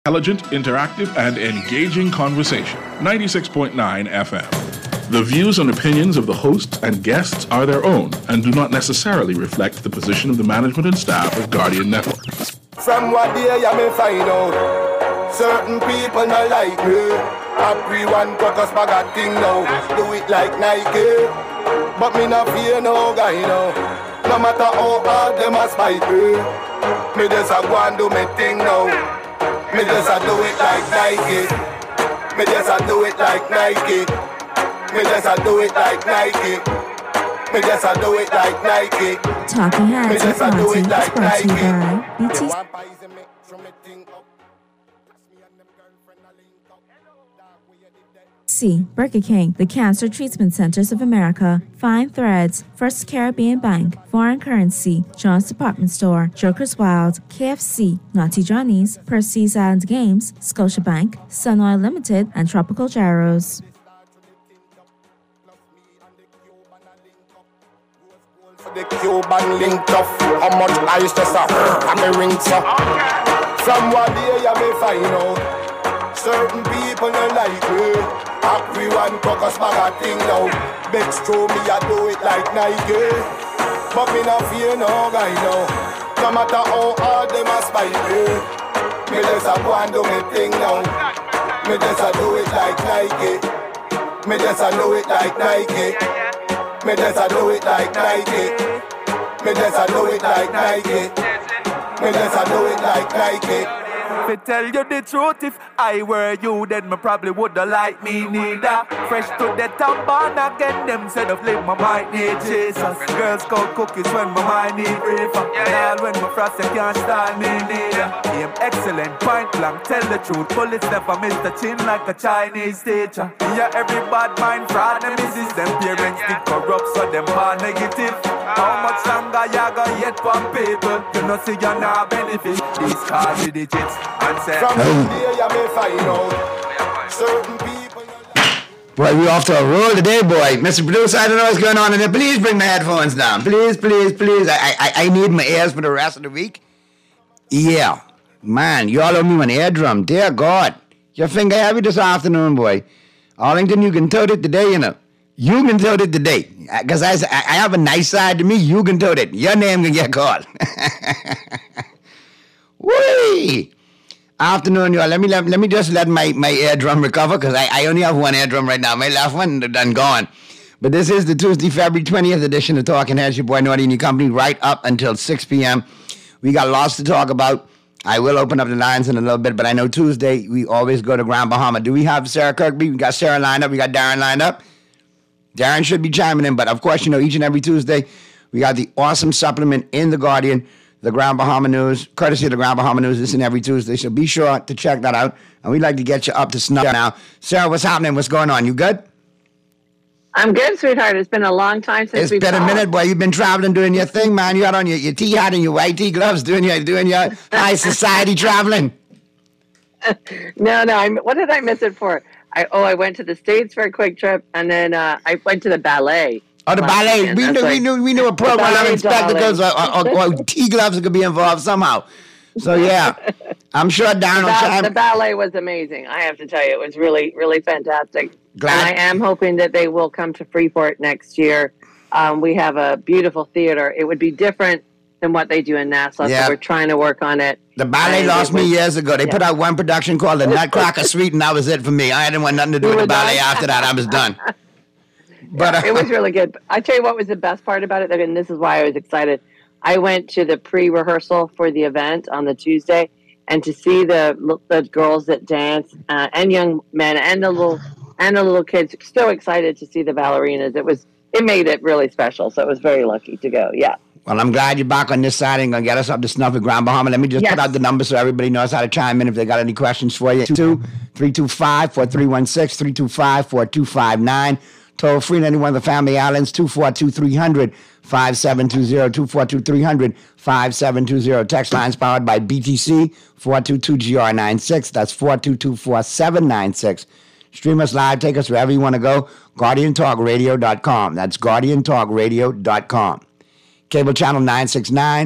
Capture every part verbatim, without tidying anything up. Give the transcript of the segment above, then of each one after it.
Intelligent, interactive, and engaging conversation. ninety-six point nine F M. The views and opinions of the hosts and guests are their own and do not necessarily reflect the position of the management and staff of Guardian Network. From what day I may find out, certain people not like me. Everyone got us bag a thing now, do it like Nike. But me not fear no guy now. No matter how hard them a spite me, me just a go and do me thing now. Me just a do it like Nike. Me just a do it like Nike. Me just a do it like Nike. Me just a do it like Nike. Talking Heads with Monty is brought to you by B T C. C. Burger King, the Cancer Treatment Centers of America, Fine Threads, First Caribbean Bank, Foreign Currency, John's Department Store, Joker's Wild, K F C, Naughty Johnny's, Percy's Island Games, Scotiabank, Sun Oil Limited, and Tropical Gyros. The Cuban linked up, how much ice just a and me rings up. From what day I may find out, certain people don't like me. Everyone cock us bag a thing now. Bex throw me, I do it like Nike. But me not fear no guy now. No matter how hard them a spite me, me just a go and do me thing now. Me just a do it like Nike. Me just a do it like Nike. Me just a do it like Nike. Me just a do it like Nike. Me just a do it like Nike. To tell you the truth, if I were you, then me probably woulda like me neither. Fresh to the top, born again, them said of live my mind need Jesus. Girls call cookies when my mind need reefer. Yeah, when my frost you can't style me neither. Aim excellent, point blank, tell the truth. Bullets never miss the chin like a Chinese teacher. Yeah, every bad mind fraud, them misses them parents did corrupt, so them are negative. How much longer you gonna yet from people? You know see you now benefit these cars with digits. From the day I may find out, certain people. Boy, we off to a roll today, boy. Mister Producer, I don't know what's going on in there. Please bring my headphones down. Please, please, please. I, I, I need my ears for the rest of the week. Yeah, man, you all owe me an eardrum. Dear God, your finger heavy this afternoon, boy. Arlington, you can tote it today, you know. You can tote it today. Because I, I have a nice side to me. You can tote it. Your name can get called. Whee! Afternoon, y'all. Let me let, let me just let my, my eardrum recover because I, I only have one eardrum right now. My last one done gone. But this is the Tuesday, February twentieth edition of Talking Heads. Your boy Naughty and your company right up until six p.m. We got lots to talk about. I will open up the lines in a little bit, but I know Tuesday we always go to Grand Bahama. Do we have Sarah Kirkby? We got Sarah lined up. We got Darren lined up. Darren should be chiming in, but of course, you know, each and every Tuesday we got the awesome supplement in The Guardian, the Grand Bahama News, courtesy of the Grand Bahama News, this and every Tuesday. So be sure to check that out. And we'd like to get you up to snuff now. Sarah, what's happening? What's going on? You good? I'm good, sweetheart. It's been a long time since it's we've been talked. a minute, boy. You've been traveling, doing your thing, man. You had on your, your tea hat and your white tea gloves, doing your doing your high society traveling. no, no. I'm, what did I miss it for? I oh, I went to the States for a quick trip, and then uh, I went to the ballet. Oh, the ballet. Weekend. We That's knew, like, we knew, we knew a program having spectacles or, or, or, or tea gloves could be involved somehow. So yeah, I'm sure Darren will chime. The ballet was amazing. I have to tell you, it was really, really fantastic. Glad. And I am hoping that they will come to Freeport next year. Um, we have a beautiful theater. It would be different than what they do in Nassau, yeah. so we're trying to work on it. The ballet and lost was, me years ago. They yeah. put out one production called The Nutcracker Suite, and that was it for me. I didn't want nothing to do you with the ballet done? after that. I was done. But yeah, uh, it was really good. I tell you what was the best part about it, and this is why I was excited. I went to the pre-rehearsal for the event on the Tuesday, and to see the the girls that dance uh, and young men and the little and the little kids, so excited to see the ballerinas. It was it made it really special. So it was very lucky to go. Yeah. Well, I'm glad you're back on this side and going to get us up to snuff at Grand Bahama. Let me just yes. put out the number so everybody knows how to chime in if they got any questions for you. two three two five, four three one six, three two five, four two five nine. Toll free to any one of the family islands, two four two, three hundred, five seven two zero, two four two, three hundred, five seven two zero. Text lines powered by B T C, four two two G R nine six. That's four two two, four seven nine six. Stream us live. Take us wherever you want to go. Guardian Talk Radio dot com. That's Guardian Talk Radio dot com. Cable channel nine sixty-nine.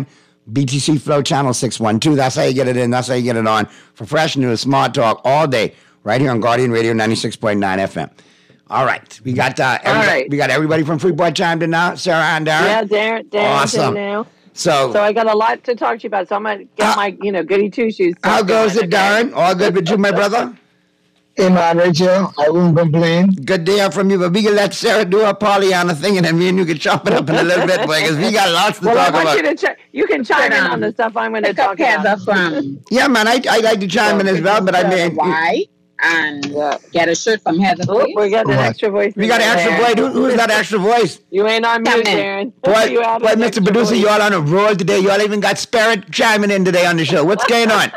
B T C Flow Channel six one two. That's how you get it in. That's how you get it on for fresh news, smart talk all day, right here on Guardian Radio ninety-six point nine F M. All right, we got uh, all right. we got everybody from Freeport chimed in now. Sarah and Darren. Yeah, Darren. Darren's awesome. in now. So, so I got a lot to talk to you about. So I'm gonna get uh, my, you know, goody two shoes. How goes it, Darren? All good with you, my brother? Hey, man, Rachel, I won't complain. Good to hear from you, but we can let Sarah do her Pollyanna thing, and then me and you can chop it up in a little bit, boy, because we got lots to well, talk I want about. You, to ch- you can chime in on the stuff I'm going to talk about. From yeah, man, I I like to chime so in as well, but I mean, why and yeah. get a shirt from Heather. Oh, we got an extra voice. We got an extra voice. Who, who's that extra voice? You ain't on mute, Darren. Boy, boy Mister Producer, voice. You all on a roll today. You all even got Spirit chiming in today on the show. What's going on?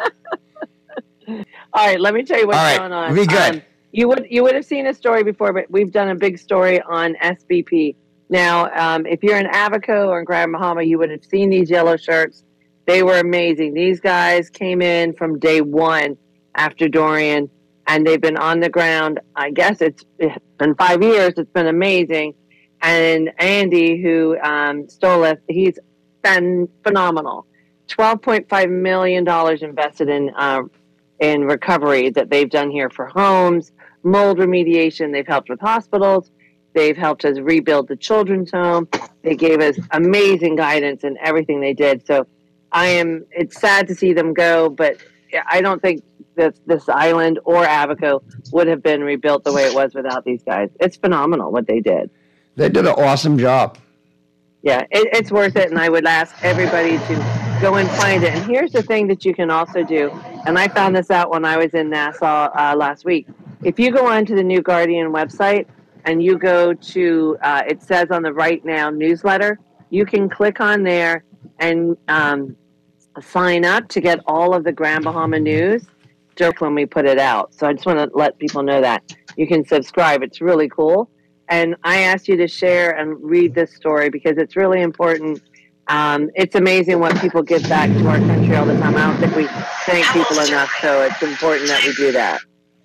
All right, let me tell you what's right, going on. Be good. Um, You would you would have seen a story before, but we've done a big story on S B P. Now, um, if you're in Abaco or in Grand Bahama, you would have seen these yellow shirts. They were amazing. These guys came in from day one after Dorian, and they've been on the ground. I guess it's been five years. It's been amazing. And Andy, who um, stole it, he's been phenomenal. twelve point five million dollars invested in uh, in recovery that they've done here for homes, mold remediation. They've helped with hospitals. They've helped us rebuild the children's home. They gave us amazing guidance in everything they did. So I am, it's sad to see them go, but I don't think that this island or Abaco would have been rebuilt the way it was without these guys. It's phenomenal what they did. They did an awesome job. Yeah, it, it's worth it. And I would ask everybody to go and find it. And here's the thing that you can also do. And I found this out when I was in Nassau uh, last week. If you go onto the New Guardian website and you go to, uh, it says on the Right Now newsletter, you can click on there and um, sign up to get all of the Grand Bahama news just when we put it out. So I just want to let people know that. You can subscribe. It's really cool. And I asked you to share and read this story because it's really important. Um, it's amazing what people give back to our country all the time. I don't think we thank people enough, so it's important that we do that.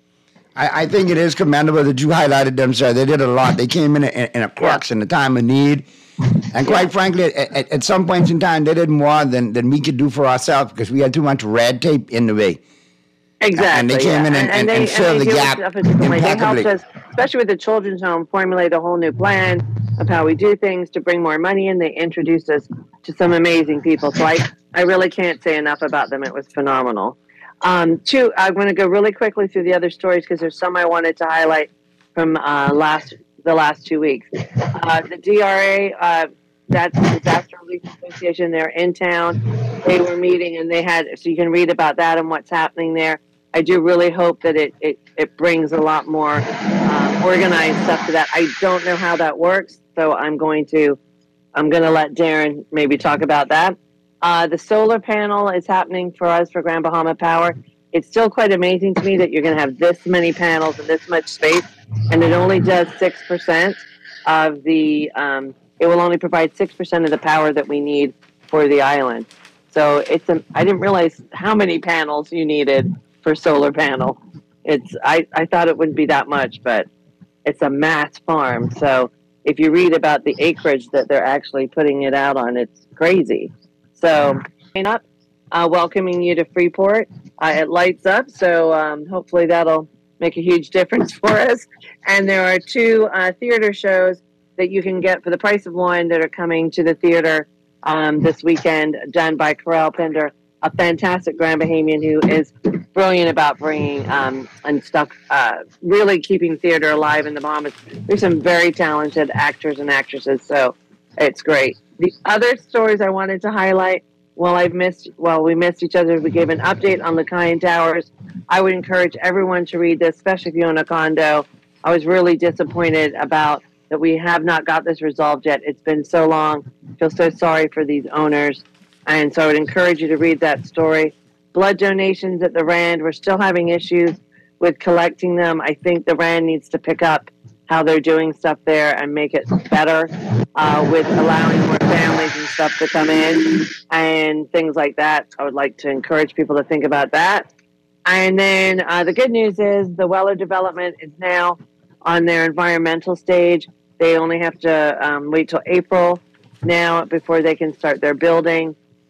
I, I think it is commendable that you highlighted them, sir. They did a lot. They came in in, in a crux yeah. in a time of need. And quite yeah. frankly, at, at some points in time, they did more than, than we could do for ourselves because we had too much red tape in the way. Exactly. And they came yeah. in and, and, and, they, and filled and the gap impeccably. They helped us, especially with the children's home, formulate a whole new plan of how we do things to bring more money in. They introduced us to some amazing people. So I, I really can't say enough about them. It was phenomenal. Um, two, I'm going to go really quickly through the other stories because there's some I wanted to highlight from uh, last the last two weeks. Uh, the D R A, uh, that's the Disaster Relief Association, they're in town. They were meeting and they had, so you can read about that and what's happening there. I do really hope that it, it, it brings a lot more um, organized stuff to that. I don't know how that works, so I'm going to I'm going to let Darren maybe talk about that. Uh, the solar panel is happening for us for Grand Bahama Power. It's still quite amazing to me that you're going to have this many panels and this much space, and it only does six percent of the, um, it will only provide six percent of the power that we need for the island. So it's a, I didn't realize how many panels you needed for solar panel. It's I, I thought it wouldn't be that much, but it's a mass farm. So if you read about the acreage that they're actually putting it out on, it's crazy. So, up, uh, welcoming you to Freeport. Uh, it lights up, so um, hopefully that'll make a huge difference for us. And there are two uh, theater shows that you can get for the price of one that are coming to the theater um, this weekend, done by Corel Pinder, a fantastic Grand Bahamian who is brilliant about bringing um, and stuff, uh, really keeping theater alive in the Bahamas. There's some very talented actors and actresses, so it's great. The other stories I wanted to highlight, well, I've missed, well, we missed each other. We gave an update on the Lakayan Towers. I would encourage everyone to read this, especially if you own a condo. I was really disappointed about that we have not got this resolved yet. It's been so long. I feel so sorry for these owners. And so I would encourage you to read that story. Blood donations at the Rand, we're still having issues with collecting them. I think the Rand needs to pick up how they're doing stuff there and make it better uh, with allowing more families and stuff to come in and things like that. I would like to encourage people to think about that. And then uh, the good news is the Weller development is now on their environmental stage. They only have to um, wait till April now before they can start their building.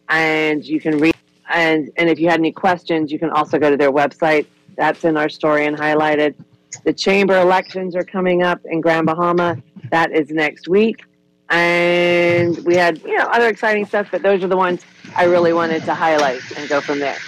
and you can read. And and if you had any questions, you can also go to their website. That's in our story and highlighted. The chamber elections are coming up in Grand Bahama. That is next week. And we had, you know, other exciting stuff, but those are the ones I really wanted to highlight and go from there.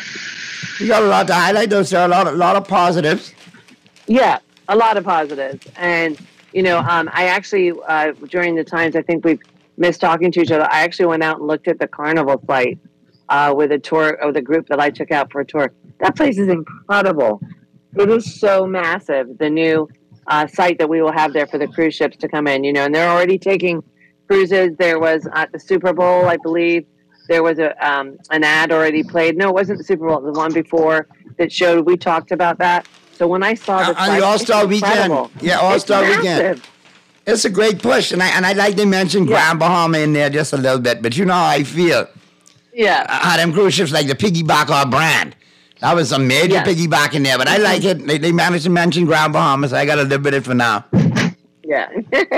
You got a lot to highlight, though, sir. A lot, a lot of positives. Yeah, a lot of positives. And, you know, um, I actually, uh, during the times I think we've missed talking to each other, I actually went out and looked at the carnival site uh, with a tour, of the group that I took out for a tour. That place is incredible. It is so massive, the new uh, site that we will have there for the cruise ships to come in, you know, and they're already taking cruises. There was at the Super Bowl, I believe, there was a um, an ad already played. No, it wasn't the Super Bowl, the one before that showed, we talked about that. So when I saw the, uh, the All-Star Weekend, yeah, All-Star Weekend, it's a great push, and I and I like to mention yeah. Grand Bahama in there just a little bit, but you know how I feel. Yeah, how them cruise ships like the piggyback our brand. That was some major yes. piggyback in there, but I like it. They, they managed to mention Grand Bahama, so I got to live with it for now. Yeah,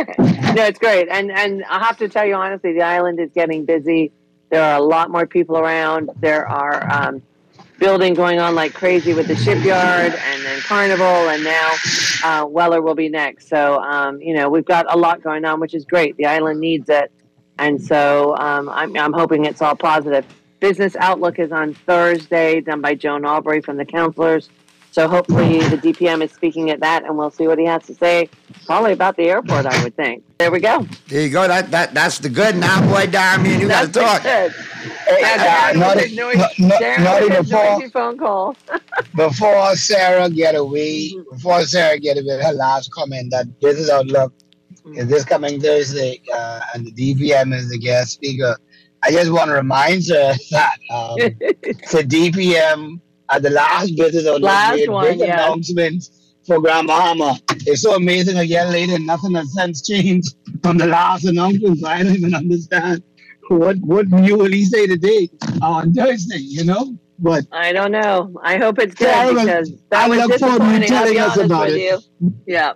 no, it's great, and and I have to tell you honestly, the island is getting busy. There are a lot more people around. There are um, building going on like crazy with the shipyard, and then Carnival, and now uh, Weller will be next. So um, you know, we've got a lot going on, which is great. The island needs it, and so um, I'm I'm hoping it's all positive. Business Outlook is on Thursday, done by Joan Albury from the Counselors. So hopefully the D P M is speaking at that, and we'll see what he has to say. Probably about the airport, I would think. There we go. There you go. That that that's the good now, boy. Darren, you got to talk. Good. Hey, uh, not, a, noisy, not, not, not before, noisy phone call. Before Sarah get away, before Sarah get away, her last comment that Business Outlook mm-hmm. is this coming Thursday, uh, and the D P M is the guest speaker. I just want to remind her that um, the D P M at the last Business Outlook made one, big yes. announcements for Grand Bahama. It's so amazing a year later, nothing has since changed from the last announcement. So I don't even understand what what new will he say today on Thursday, you know? But I don't know. I hope it's good yeah, because that I was look forward to you telling us about it. You. Yeah.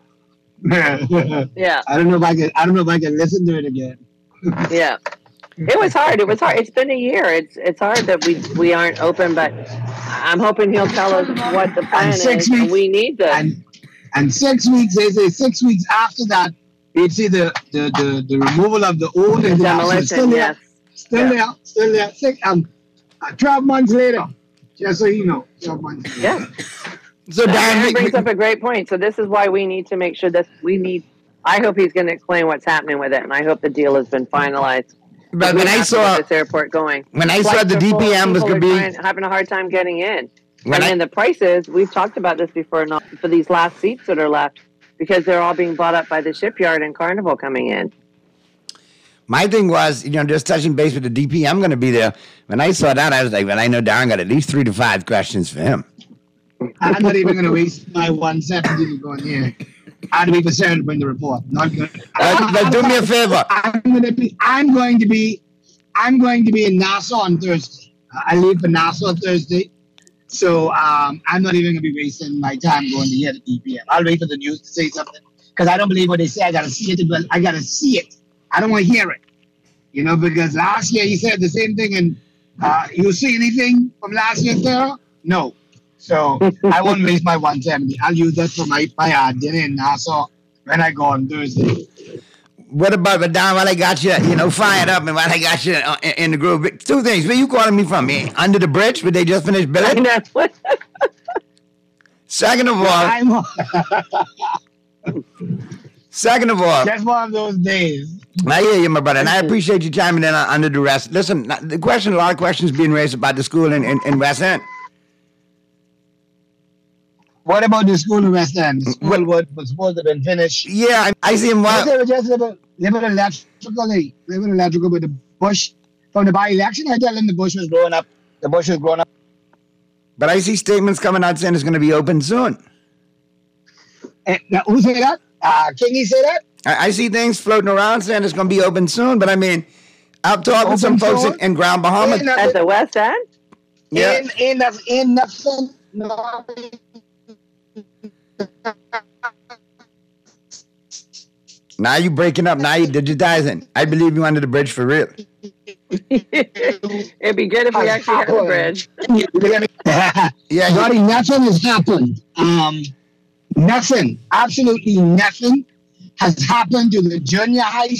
yeah. I don't know if I can. I don't know if I can listen to it again. yeah. It was hard. It was hard. It's been a year. It's it's hard that we we aren't open, but I'm hoping he'll tell us what the plan is. Weeks, and we need this. And, and six weeks, they say six weeks after that, you'd see the, the, the, the removal of the old and demolition. Still there, yes. Still yeah. there. Still there. Six, um, uh, twelve months later. Just so you know. Twelve months later. Yeah. So Dan brings up a great point. So this is why we need to make sure that we need. I hope he's going to explain what's happening with it, and I hope the deal has been finalized. But when I saw this airport going, when I saw the D P M was going to be trying, having a hard time getting in, when and I, then the prices. We've talked about this before. Not for these last seats that are left because they're all being bought up by the shipyard and Carnival coming in. My thing was, you know, just touching base with the D P M going to be there. When I saw that, I was like, well, I know Darren got at least three to five questions for him. I'm not even going to waste my one seventy to go in here. I'd be concerned to bring the report. Not good. Uh, but do me a favor. I'm going to be. I'm going to be. I'm going to be in Nassau on Thursday. Uh, I leave for Nassau Thursday, so um, I'm not even going to be wasting my time going to hear the D P M. I'll wait for the news to say something because I don't believe what they say. I got to see it. But I got to see it. I don't want to hear it. You know, because last year he said the same thing, and uh, you see anything from last year, Sarah? No. So I won't waste my one seventy. I'll use that for my, my uh, dinner in Nassau when I go on Thursday. What about, but Don, while I got you, you know, fired up and while I got you in, in the groove, two things. Where you calling me from? Me? Under the bridge, but they just finished building? Second of all, second of all, just one of those days. I hear you, my brother, and I appreciate you chiming in under the rest. Listen, the question, a lot of questions being raised about the school in, in, in West End. What about the school in West End? The school what was supposed to have been finished. Yeah, I, I see him. Well, they were just living, living electrical. They living electrical with the bush from the by-election. I tell them the bush was growing up. The bush was growing up. But I see statements coming out saying it's going to be open soon. And, now, who said that? Uh, Kingy say that? I, I see things floating around saying it's going to be open soon. But I mean, I'm talking to some folks in, in Grand Bahama at the West End. Yeah, in in in nothing. No. Now you breaking up. Now you digitizing. I believe you under the bridge for real. It'd be good if we actually had a bridge. Yeah, Buddy, nothing has happened. Um, nothing, absolutely nothing has happened to the junior high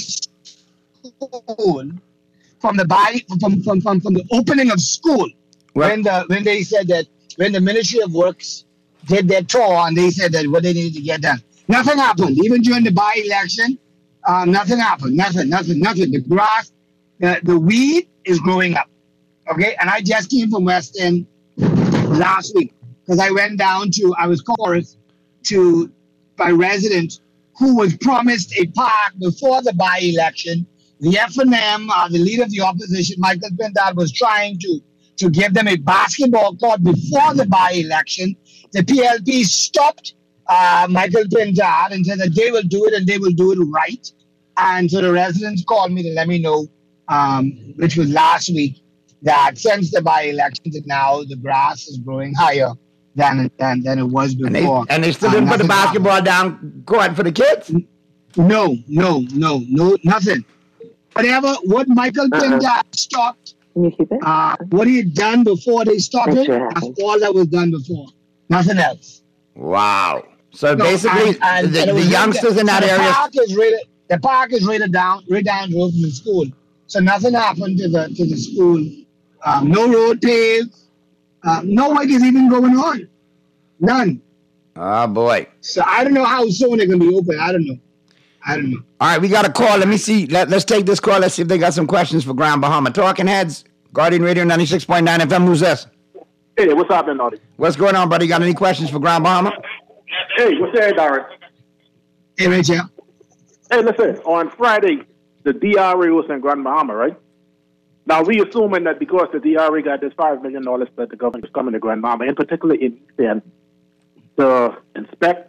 school from the buy, from, from, from, from the opening of school. Well- when the when they said that when the Ministry of Works did their tour and they said that what they needed to get done, nothing happened. Even during the by-election, um, nothing happened. Nothing, nothing, nothing. The grass, the, the weed is growing up. Okay, and I just came from West End last week because I went down to, I was chorus to by resident who was promised a park before the by-election. The F N M, uh, the leader of the opposition, Michael Pindar, was trying to, to give them a basketball court before the by-election. The P L P stopped uh, Michael Pindar and said that they will do it and they will do it right. And so the residents called me to let me know, um, which was last week, that since the by-elections and now the grass is growing higher than than, than it was And they, before. and they still Uh, didn't put the nothing basketball happened. down court for the kids? No, no, no, no, nothing. Whatever, what Michael Uh-uh. Pindar stopped, Can you keep it? uh, what he had done before they stopped Make it, sure it that's happens. all that was done before. Nothing else. Wow. So No, basically, and- and- the, and it the was youngsters in that so the area. Park is rated, the park is rated down, right down the road from the school. So nothing happened to the to the school. Um, no road paved. Um, no work is even going on. None. Oh, boy. So I don't know how soon they're gonna be open. I don't know. I don't know. All right, we got a call. Let me see. Let, let's take this call. Let's see if they got some questions for Grand Bahama. Talking Heads, Guardian Radio ninety-six point nine F M. Who's this? Hey, what's happening, Naughty? What's going on, buddy? Got any questions for Grand Bahama? Hey, what's that, Darren? Hey, Rachel. Hey, listen, on Friday, the D R A was in Grand Bahama, right? Now, we assuming that because the D R A got this five million dollars that the government is coming to Grand Bahama, in particular in East End, to inspect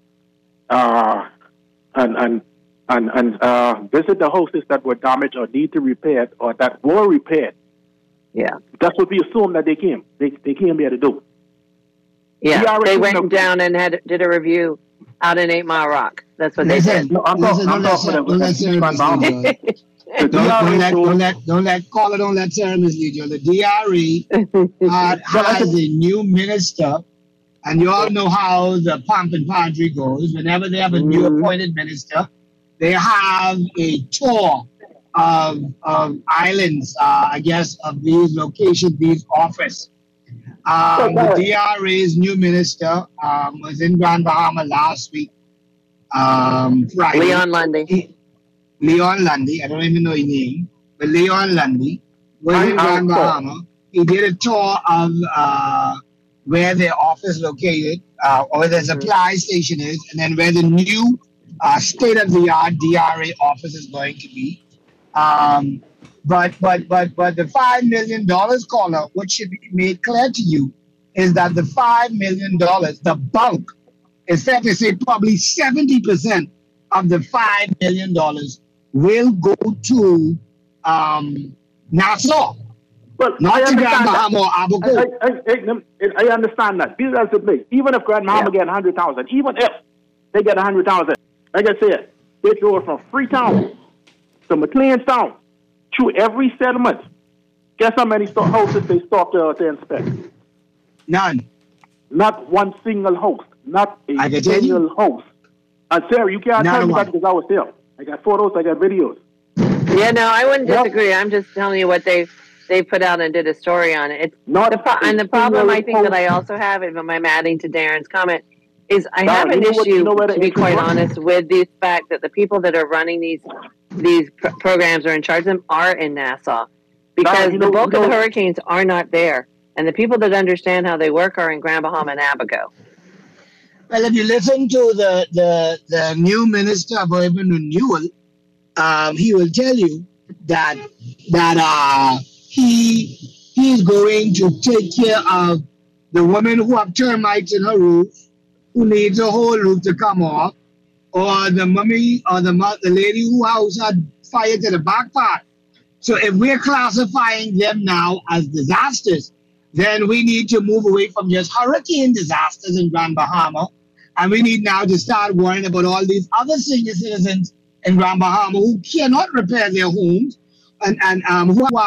uh, and, and, and, and uh, visit the houses that were damaged or need to repair or that were repaired. Yeah. That's what we assume that they came. They, they came here to do. Yeah. D R A They couldn't went have- down and had did a review out in Eight Mile Rock. That's what they Listen, did. No, I'm listen, talking- don't I'm let talking Sarah- about don't let Sarah Grand Bahama. mislead you. The Don't, D R A don't let, told- don't let, don't let, caller, don't let Sarah mislead you. The D R E uh, has a new minister, and you all know how the pomp and pantry goes. Whenever they have a new Mhm. appointed minister, they have a tour of, of islands, uh, I guess, of these locations, these offices. Um, the D R A's new minister um, was in Grand Bahama last week, um, Friday. Leon Lundy. He- Leon Lundy, I don't even know his name, but Leon Lundy was in I- I- Grand Bahama. He did a tour of uh, where their office located, uh, or where the supply station is, and then where the new uh, state-of-the-art D R A office is going to be. Um, but but but but the five million dollars, caller, what should be made clear to you is that the five million dollars, the bulk, it's fair to say probably seventy percent of the five million dollars will go to um, Nassau, But I not to understand Grand that. Bahama or Abu I, Ghraib. I, I, I understand that. This is the thing. Even if Grand Bahama get a hundred thousand, even if they get a hundred thousand, like I said, they go from Freetown to McLeanstown through every settlement. Guess how many sto- houses they stopped uh, to inspect? None. Not one single house. Not a I can tell you. single house. And Sarah, you can't Not tell me one. that because I was there. I got photos. I got videos. Yeah, no, I wouldn't Yep. disagree. I'm just telling you what they they put out and did a story on it. It's Not the pro- a and the problem single I think that I house. also have, and I'm adding to Darren's comment, is I Darren, have an you know what- issue, you know where the to be issue quite was? honest, with the fact that the people that are running these these pr- programs or in charge of them are in Nassau, because you know- the bulk you of the know- hurricanes are not there, and the people that understand how they work are in Grand Bahama and Abaco. Well, if you listen to the, the, the new minister of urban renewal, um, he will tell you that that uh, he he's going to take care of the woman who have termites in her roof, who needs a whole roof to come off, or the mummy or the mo- the lady who house had fire to the back part. So if we're classifying them now as disasters, then we need to move away from just hurricane disasters in Grand Bahama. And we need now to start worrying about all these other senior citizens in Grand Bahama who cannot repair their homes and, and um, who have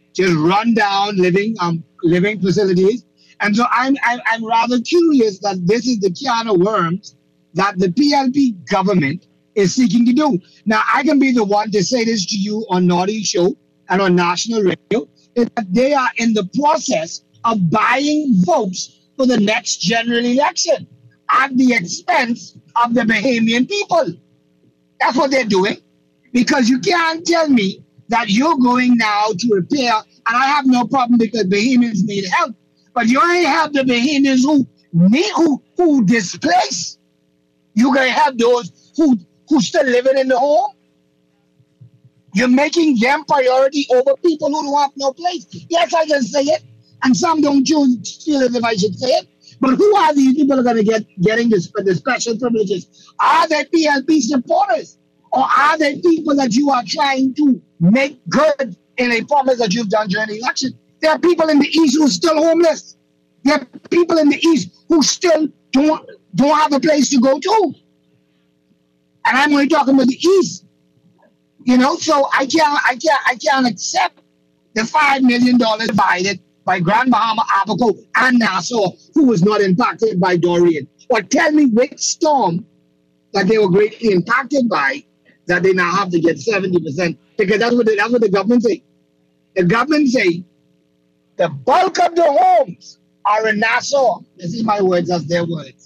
just run down living um living facilities. And so I'm I'm, I'm rather curious that this is the can of worms that the P L P government is seeking to do. Now, I can be the one to say this to you on Naughty Show and on national radio, is that they are in the process of buying votes for the next general election at the expense of the Bahamian people. That's what they're doing. Because you can't tell me that you're going now to repair, and I have no problem because Bahamians need help, but you only have the Bahamians who need, who, who displaced. You're going to have those who who still living in the home. You're making them priority over people who don't have no place. Yes, I can say it, and some don't choose feel as if I should say it. But who are these people who are going to get getting this, the special privileges? Are they P L P supporters, or are they people that you are trying to make good in a promise that you've done during the election? There are people in the East who are still homeless. There are people in the East who still don't don't have a place to go to. And I'm only talking about the East, you know. So I can't, I can't, I can't accept the five million dollars divided by Grand Bahama, Abaco, and Nassau, who was not impacted by Dorian. Or tell me which storm that they were greatly impacted by that they now have to get seventy percent, because that's what the, that's what the government say. The government say the bulk of the homes are in Nassau. This is my words, that's their words.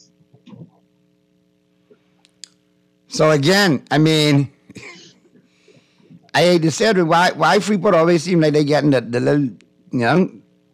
So again, I mean, I hate to say it, but why why Freeport always seem like they're getting the, the little, you know,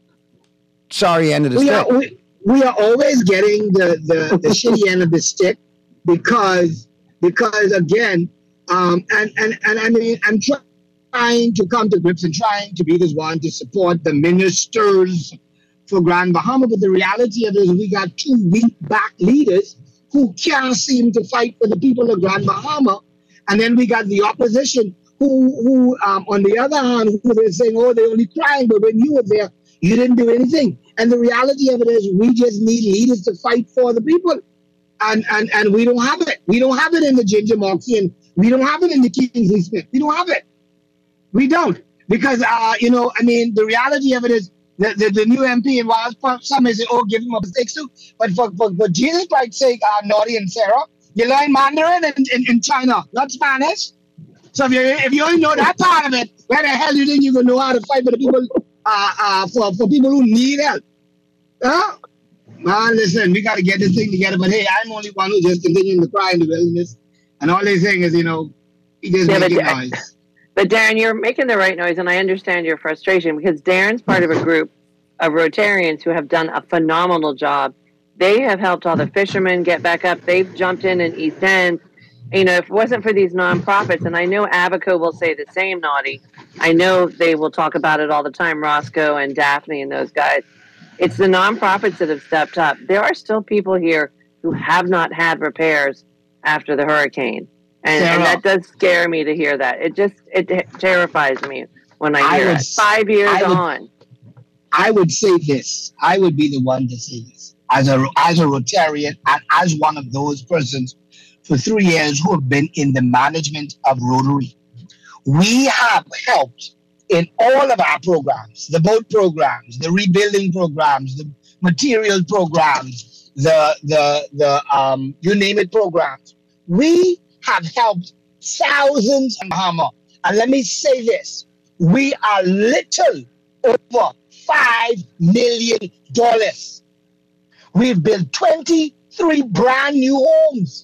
sorry end of the we stick. Are, we, we are always getting the, the, the shitty end of the stick because because again, um, and, and, and I mean, I'm trying to come to grips and trying to be this one to support the ministers for Grand Bahama, but the reality of it is we got two weak back leaders who can't seem to fight for the people of Grand Bahama. And then we got the opposition who, who um, on the other hand, who they're saying, oh, they're only crying, but when you were there, you didn't do anything. And the reality of it is we just need leaders to fight for the people. And and and we don't have it. We don't have it in the Ginger Moxie, and we don't have it in the Kingsley Smith. We don't have it. We don't. Because, uh, you know, I mean, the reality of it is, The, the, the new M P, and while some may say, oh, give him a mistake too. But for, for, for Jesus Christ's sake, uh, Naughty and Sarah, you learn Mandarin in, in, in China, not Spanish. So if you if you only know that part of it, where the hell do you think you can know how to fight for the people, uh, uh, for, for people who need help? Huh? Man, listen, we got to get this thing together. But hey, I'm only one who's just continuing to cry in the wilderness. And all they're saying is, you know, he just yeah, making noise. But Darren, you're making the right noise, and I understand your frustration because Darren's part of a group of Rotarians who have done a phenomenal job. They have helped all the fishermen get back up. They've jumped in in East End. You know, if it wasn't for these nonprofits, and I know Abaco will say the same, Naughty. I know they will talk about it all the time, Roscoe and Daphne and those guys. It's the nonprofits that have stepped up. There are still people here who have not had repairs after the hurricane. And, and that does scare me to hear that. It just, it, it terrifies me when I hear I would, it. Five years I would, on. I would say this. I would be the one to say this. As a, as a Rotarian and as one of those persons for three years who have been in the management of Rotary, we have helped in all of our programs, the boat programs, the rebuilding programs, the material programs, the, the, the um, you name it programs. We have helped thousands in Bahama. And let me say this, we are little over five million dollars. We've built twenty-three brand new homes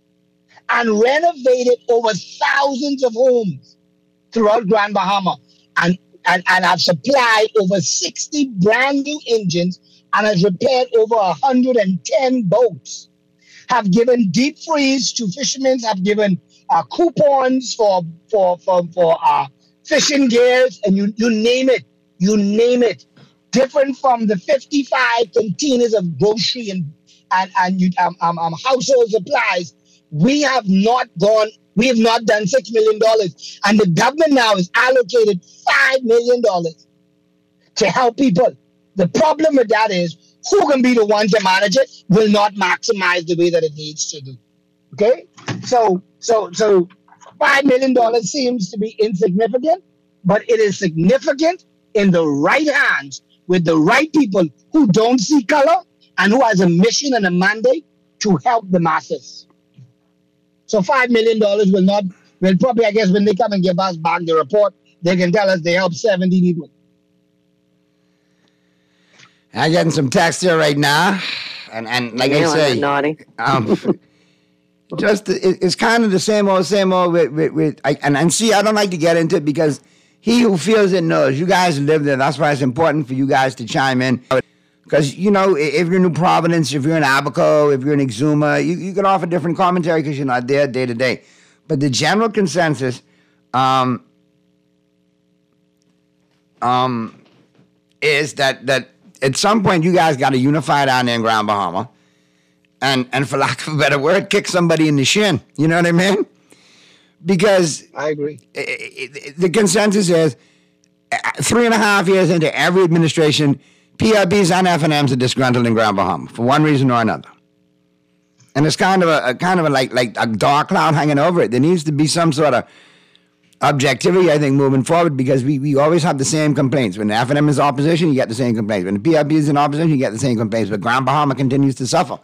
and renovated over thousands of homes throughout Grand Bahama. And, and, and have supplied over sixty brand new engines and has repaired over one hundred ten boats. Have given deep freeze to fishermen, have given uh, coupons for for for, for uh, fishing gears, and you, you name it, you name it. Different from the fifty-five containers of grocery and and and you, um, um, um, household supplies, we have not gone. We have not done six million dollars, and the government now has allocated five million dollars to help people. The problem with that is, who can be the one to manage it will not maximize the way that it needs to do. Okay? So so so five million dollars seems to be insignificant, but it is significant in the right hands with the right people who don't see color and who has a mission and a mandate to help the masses. So five million dollars will not, will probably, I guess, when they come and give us back the report, they can tell us they helped seventy people. I'm getting some text here right now. And and like You I know, say, I'm naughty. um, just it, it's kind of the same old, same old. With, with, with I, and and see, I don't like to get into it because he who feels it knows. You guys live there. That's why it's important for you guys to chime in. Because you know, if you're in New Providence, if you're in Abaco, if you're in Exuma, you, you can offer different commentary because you're not there day to day. But the general consensus, um, um, is that that. At some point, you guys got to unify down there in Grand Bahama, and and for lack of a better word, kick somebody in the shin. You know what I mean? Because I agree. It, it, the consensus is uh, three and a half years into every administration, P R Bs and F and Ms are disgruntled in Grand Bahama for one reason or another, and it's kind of a, a kind of a, like like a dark cloud hanging over it. There needs to be some sort of objectivity, I think, moving forward, because we, we always have the same complaints. When the F and M is opposition, you get the same complaints. When the P R B is in opposition, you get the same complaints. But Grand Bahama continues to suffer.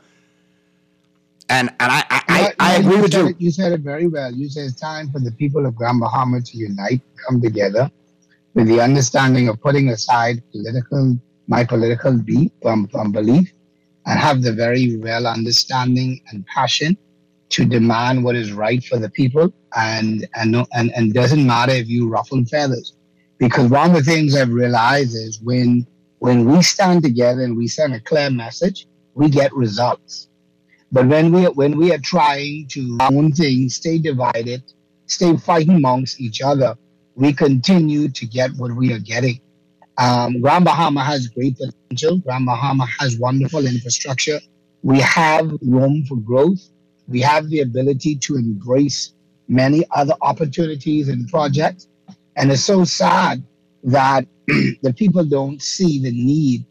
And and I I, I, I agree you with you. It, you said it very well. You said it's time for the people of Grand Bahama to unite, come together, with the understanding of putting aside political, my political beef, um, um, belief, and have the very real understanding and passion to demand what is right for the people, and and no, and and doesn't matter if you ruffle feathers, because one of the things I've realized is when when we stand together and we send a clear message, we get results. But when we when we are trying to own things, stay divided, stay fighting amongst each other, we continue to get what we are getting. Um, Grand Bahama has great potential. Grand Bahama has wonderful infrastructure. We have room for growth. We have the ability to embrace many other opportunities and projects. And it's so sad that the people don't see the need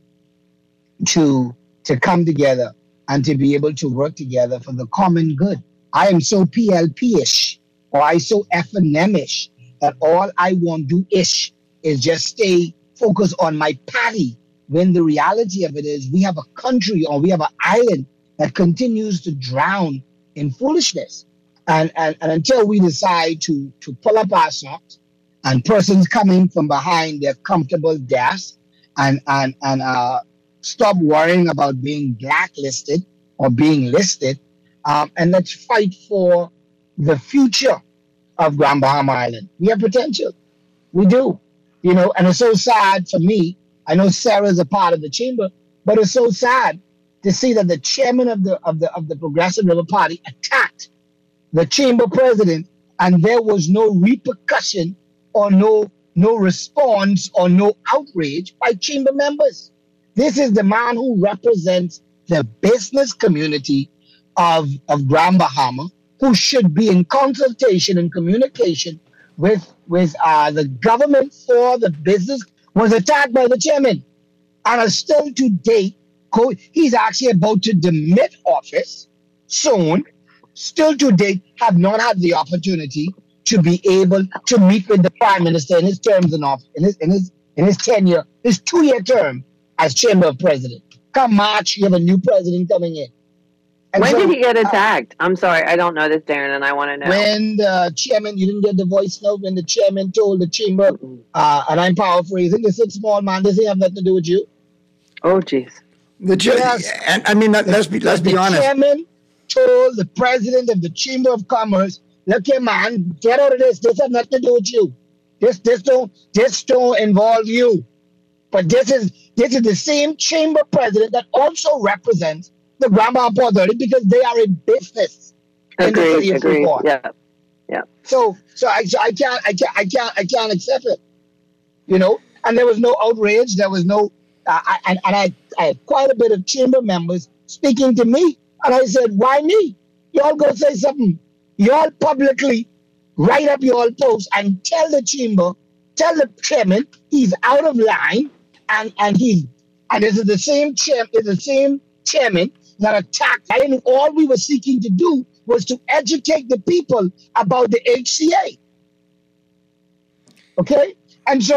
to, to come together and to be able to work together for the common good. I am so P L P-ish, or I so F and M-ish, that all I want to do ish is just stay focused on my party, when the reality of it is we have a country, or we have an island that continues to drown in foolishness. And, and and until we decide to to pull up our socks, and persons coming from behind their comfortable desk, and and and uh, stop worrying about being blacklisted or being listed, um, and let's fight for the future of Grand Bahama Island. We have potential. We do. You know, and it's so sad for me. I know Sarah's a part of the chamber, but it's so sad to see that the chairman of the of the of the Progressive River Party attacked the chamber president, and there was no repercussion or no no response or no outrage by chamber members. This is the man who represents the business community of, of Grand Bahama, who should be in consultation and communication with, with uh, the government for the business, was attacked by the chairman. And is still to date, he's actually about to demit office soon, still to date have not had the opportunity to be able to meet with the prime minister in his terms in office, in his in his in his tenure, his two-year term as chamber president. Come March, you have a new president coming in. And when so, did he get uh, attacked? I'm sorry, I don't know this, Darren, and I want to know. When the chairman, you didn't get the voice note, when the chairman told the chamber, uh, and I'm paraphrasing, they said, small man, this ain't have nothing to do with you. Oh, jeez. The cha- Yes. and I mean, let- let's be let's the be honest. chairman told the president of the Chamber of Commerce, look here, man, get out of this. This has nothing to do with you. This this don't this don't involve you. But this is this is the same chamber president that also represents the Grand Bahama Port Authority, because they are in business in the Agreed, city of agreed. Freeport. Yeah, yeah. So so I so I can't I can't I can't I can't accept it. You know, and there was no outrage. There was no uh, I, and and I I had quite a bit of chamber members speaking to me, and I said, why me? Y'all go say something. Y'all publicly write up your post and tell the chamber, tell the chairman he's out of line, and and he's and this is the same chair, is the same chairman that attacked. I didn't. All we were seeking to do was to educate the people about the H C A. Okay, and so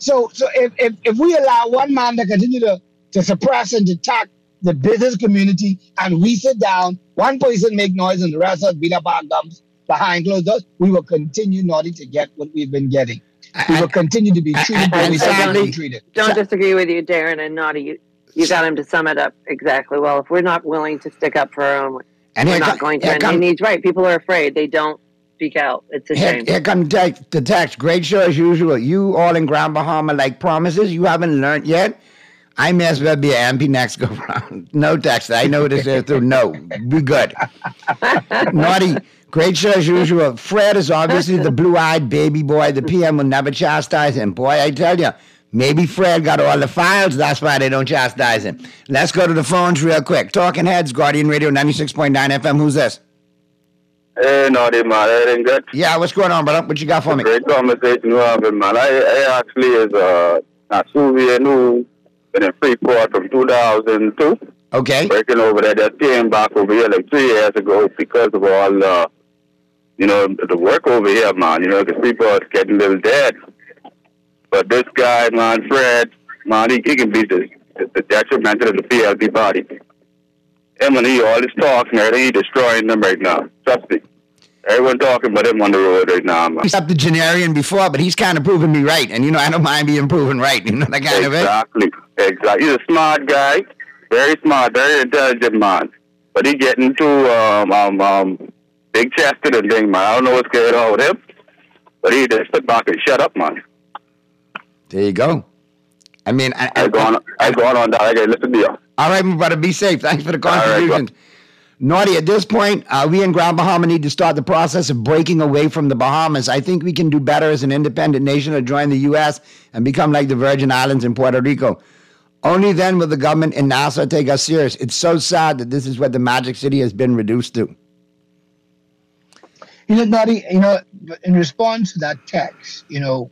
So, so if, if, if we allow one man to continue to, to suppress and to attack the business community, and we sit down, one person make noise and the rest of us beat up our gums behind closed doors, we will continue not to get what we've been getting. We will continue to be treated the way we have been treated. Don't disagree with you, Darren and Naughty. You, you got him to sum it up exactly well. If we're not willing to stick up for our own, And we're here not co- going to. here And, come- and he's right. People are afraid. They don't speak out. It's a Here, shame. here come text, the text. Great show as usual. You all in Grand Bahama like promises you haven't learned yet. I may as well be an M P next go round. No text. I know this is through. No, we good. Naughty. Great show as usual. Fred is obviously the blue-eyed baby boy. The P M will never chastise him. Boy, I tell you, maybe Fred got all the files. That's why they don't chastise him. Let's go to the phones real quick. Talking Heads, Guardian Radio ninety-six point nine F M. Who's this? Hey, Naughty, man. Everything good? Yeah, what's going on, brother? What you got for me? Great conversation you having, man. I, I actually is uh, a Suvian who been in Freeport from two thousand two. Okay. Working over there. Just came back over here like three years ago because of all uh, you know, the work over here, man, you know, because people are getting a little dead. But this guy, man, Fred, man, he, he can be the, the detrimental of the P L P party. Him and he, all his talks and everything, he destroying them right now. Trust me. Everyone talking about him on the road right now, man. He's up to Generian before, but he's kind of proving me right. And, you know, I don't mind being proven right. You know, that kind exactly. of it. Exactly. He's a smart guy. Very smart, very intelligent man. But he getting too, um, um, um, big chested and thing, man. I don't know what's going on with him, but he just sit back and shut up, man. There you go. I mean, I, I, I go on, I go on, on that. I gotta listen to you. All right, my brother, be safe. Thanks for the contributions. Right, Naughty, at this point, uh, we in Grand Bahama need to start the process of breaking away from the Bahamas. I think we can do better as an independent nation to join the U S and become like the Virgin Islands in Puerto Rico. Only then will the government in Nassau take us serious. It's so sad that this is what the Magic City has been reduced to. You know, Naughty, you know, in response to that text, you know,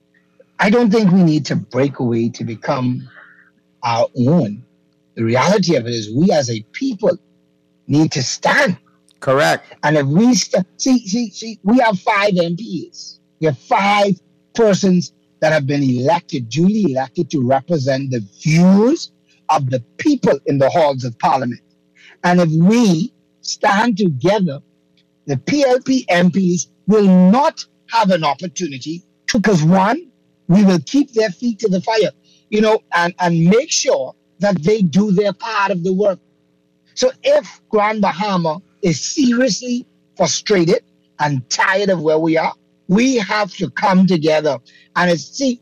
I don't think we need to break away to become our own. The reality of it is we as a people need to stand. Correct. And if we st- see, see, see, we have five M Ps. We have five persons that have been elected, duly elected to represent the views of the people in the halls of parliament. And if we stand together, the P L P M Ps will not have an opportunity to, because one, we will keep their feet to the fire, you know, and, and make sure that they do their part of the work. So if Grand Bahama is seriously frustrated and tired of where we are, we have to come together. And it's, see,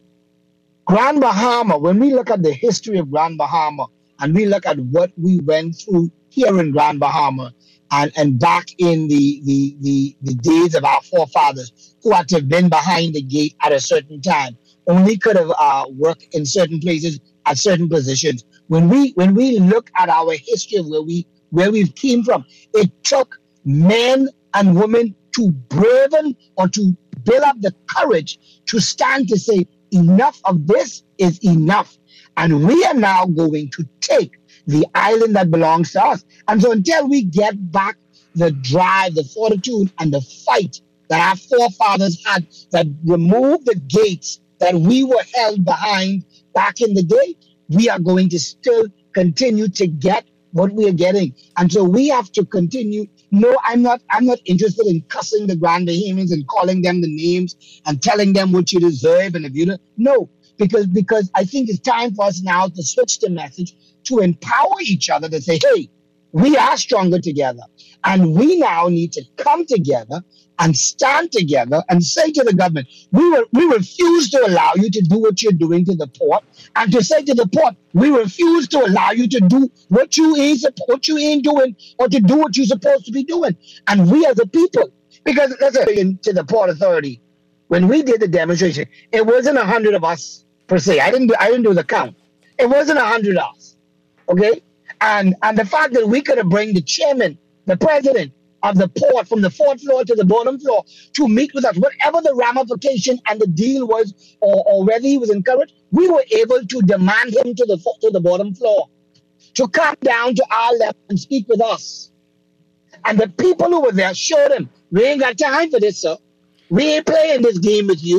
Grand Bahama, when we look at the history of Grand Bahama and we look at what we went through here in Grand Bahama and, and back in the, the, the, the days of our forefathers who had to have been behind the gate at a certain time, only could have uh, worked in certain places at certain positions. When we when we look at our history of where we where we came from, it took men and women to braven or to build up the courage to stand to say enough of this is enough, and we are now going to take the island that belongs to us. And so until we get back the drive, the fortitude, and the fight that our forefathers had, that removed the gates that we were held behind back in the day, we are going to still continue to get what we are getting. And so we have to continue. No, I'm not I'm not interested in cussing the Grand Bahamians and calling them the names and telling them what you deserve and if you don't. No, because because I think it's time for us now to switch the message to empower each other to say, hey, we are stronger together. And we now need to come together and stand together and say to the government, we will, we refuse to allow you to do what you're doing to the port, and to say to the port, we refuse to allow you to do what you ain't, what you ain't doing or to do what you're supposed to be doing. And we as a people, because listen, to the Port Authority, when we did the demonstration, it wasn't a hundred of us per se. I didn't do, I didn't do the count. It wasn't a hundred of us, okay? And and the fact that we could have bring the chairman, the president of the port from the fourth floor to the bottom floor to meet with us, whatever the ramification and the deal was, or, or whether he was encouraged, we were able to demand him to the to the bottom floor to come down to our level and speak with us. And the people who were there showed him, we ain't got time for this, sir. We ain't playing this game with you.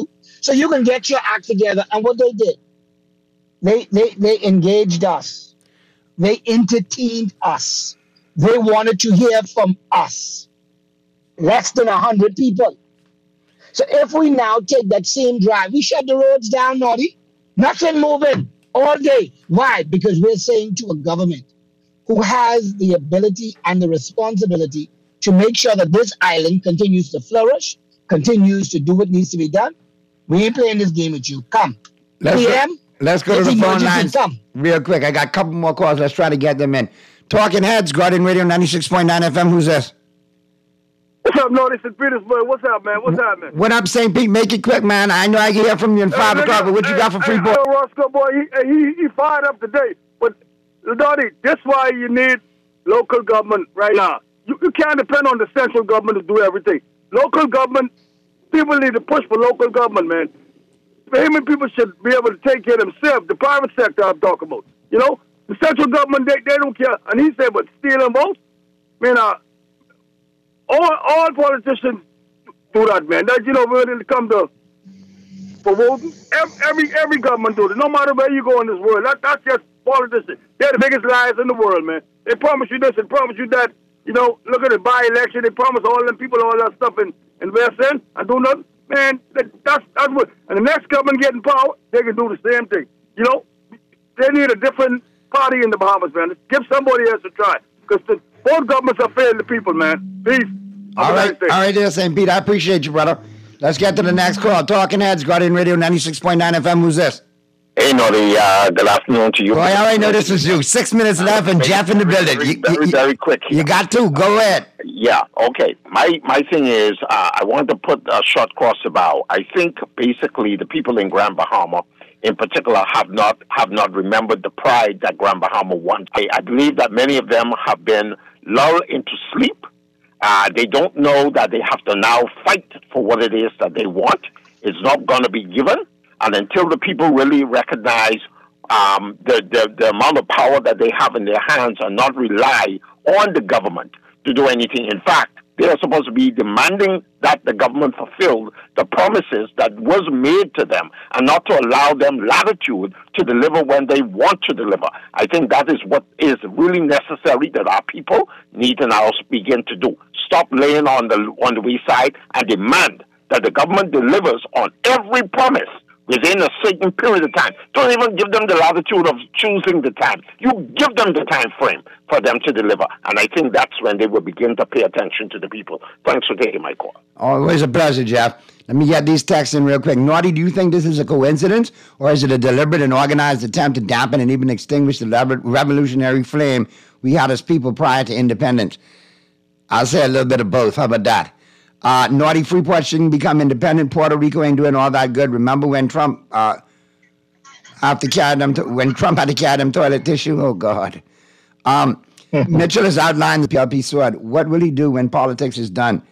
So you can get your act together. And what they did, they they they engaged us. They entertained us. They wanted to hear from us. Less than a hundred people. So if we now take that same drive, we shut the roads down, Naughty. Nothing moving all day. Why? Because we're saying to a government who has the ability and the responsibility to make sure that this island continues to flourish, continues to do what needs to be done. We ain't playing this game with you. Come. Let's P go, M, let's go to the phone lines come. real quick. I got a couple more calls. Let's try to get them in. Talking Heads, Guardian Radio ninety-six point nine F M. Who's this? What's up, no? This is Petersburg. What's up, man? What's up, man? What up, Saint Pete? Make it quick, man. I know I can hear from you in five hey, o'clock, but what hey, you got for hey, Freeport? Hey, Roscoe, boy, he, he, he fired up today. But, Ladati, that's why you need local government right now. You, you can't depend on the central government to do everything. Local government, people need to push for local government, man. Bahamian people should be able to take care of themselves. The private sector I'm talking about. You know, the central government, they, they don't care. And he said, but stealing votes? Man, uh, all, all politicians do that, man. That, you know, when it comes to for voting, every, every every government do it. No matter where you go in this world, that, that's just politicians. They're the biggest liars in the world, man. They promise you this and promise you that. You know, look at the by-election. They promise all them people all that stuff in, in West End and do nothing. Man, that, that's, that's what... And the next government getting power, they can do the same thing. You know, they need a different party in the Bahamas, man. Give somebody else a try. Because the both governments are failing the people, man. Peace. All right, all right, there, Saint Pete. I appreciate you, brother. Let's get to the next call. Talking Heads, Guardian Radio ninety-six point nine F M. Who's this? Hey, Noddy, uh, good afternoon to you. Boy, I already know this is you. Six minutes left and Jeff in the building. Very, you, very, you, very quick. You got to. Go ahead. Yeah, okay. My my thing is, uh, I want to put a short cross about. I think basically the people in Grand Bahama, in particular, have not have not remembered the pride that Grand Bahama once. I, I believe that many of them have been lulled into sleep. Uh, they don't know that they have to now fight for what it is that they want. It's not going to be given. And until the people really recognize um, the, the, the amount of power that they have in their hands and not rely on the government to do anything. In fact, they are supposed to be demanding that the government fulfill the promises that was made to them and not to allow them latitude to deliver when they want to deliver. I think that is what is really necessary that our people need to now begin to do. Stop laying on the, on the wayside and demand that the government delivers on every promise within a certain period of time. Don't even give them the latitude of choosing the time. You give them the time frame for them to deliver. And I think that's when they will begin to pay attention to the people. Thanks for taking my call. Always a pleasure, Jeff. Let me get these texts in real quick. Naughty, do you think this is a coincidence, or is it a deliberate and organized attempt to dampen and even extinguish the revolutionary flame we had as people prior to independence? I'll say a little bit of both. How about that? Uh, Naughty, Freeport shouldn't become independent. Puerto Rico ain't doing all that good. Remember when Trump, uh, after carrying them to, when Trump had to carry them toilet tissue? Oh, God. Um, Mitchell has outlined the P L P sword. What will he do when politics is done?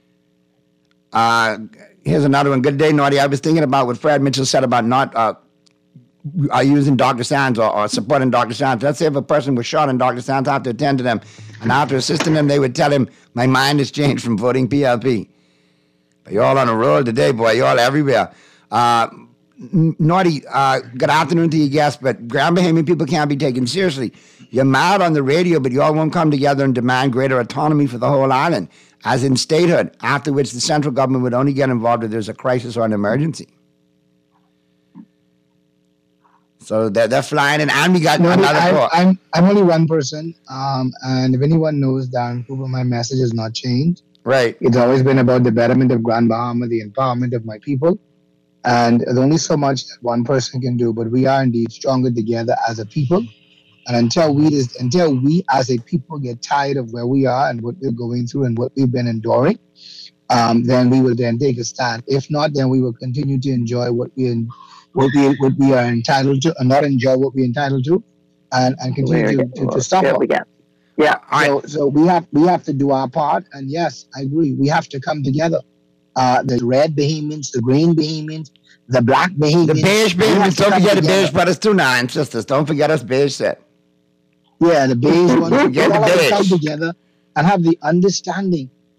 Uh, here's another one. Good day, Naughty. I was thinking about what Fred Mitchell said about not uh, uh, using Doctor Sands or, or supporting Doctor Sands. Let's say if a person was shot and Doctor Sands had to attend to them, and after assisting them, they would tell him, my mind has changed from voting P L P. But you're all on a roll today, boy. You're all everywhere. Uh, Naughty, uh, good afternoon to you guests, but Grand Bahamian people can't be taken seriously. You're mad on the radio, but you all won't come together and demand greater autonomy for the whole island, as in statehood, after which the central government would only get involved if there's a crisis or an emergency. So they're, they're flying in, and we got no, another I, call. I'm, I'm only one person, um, and if anyone knows that my message has not changed. Right. It's always been about the betterment of Grand Bahama, the empowerment of my people. And there's only so much that one person can do, but we are indeed stronger together as a people. And until we just, until we as a people get tired of where we are and what we're going through and what we've been enduring, um, then we will then take a stand. If not, then we will continue to enjoy what we what we what we are entitled to, and not enjoy what we're entitled to, and, and continue to, to, to suffer. Yeah. So so we have we have to do our part, and yes, I agree. We have to come together. Uh, the red Bahamians, the green Bahamians, the black Bahamians. The beige Bahamians. Don't forget the beige brothers too, now, and sisters. Don't forget us beige set. Yeah, the beige ones. Get we all the have to beige. come together and have the understanding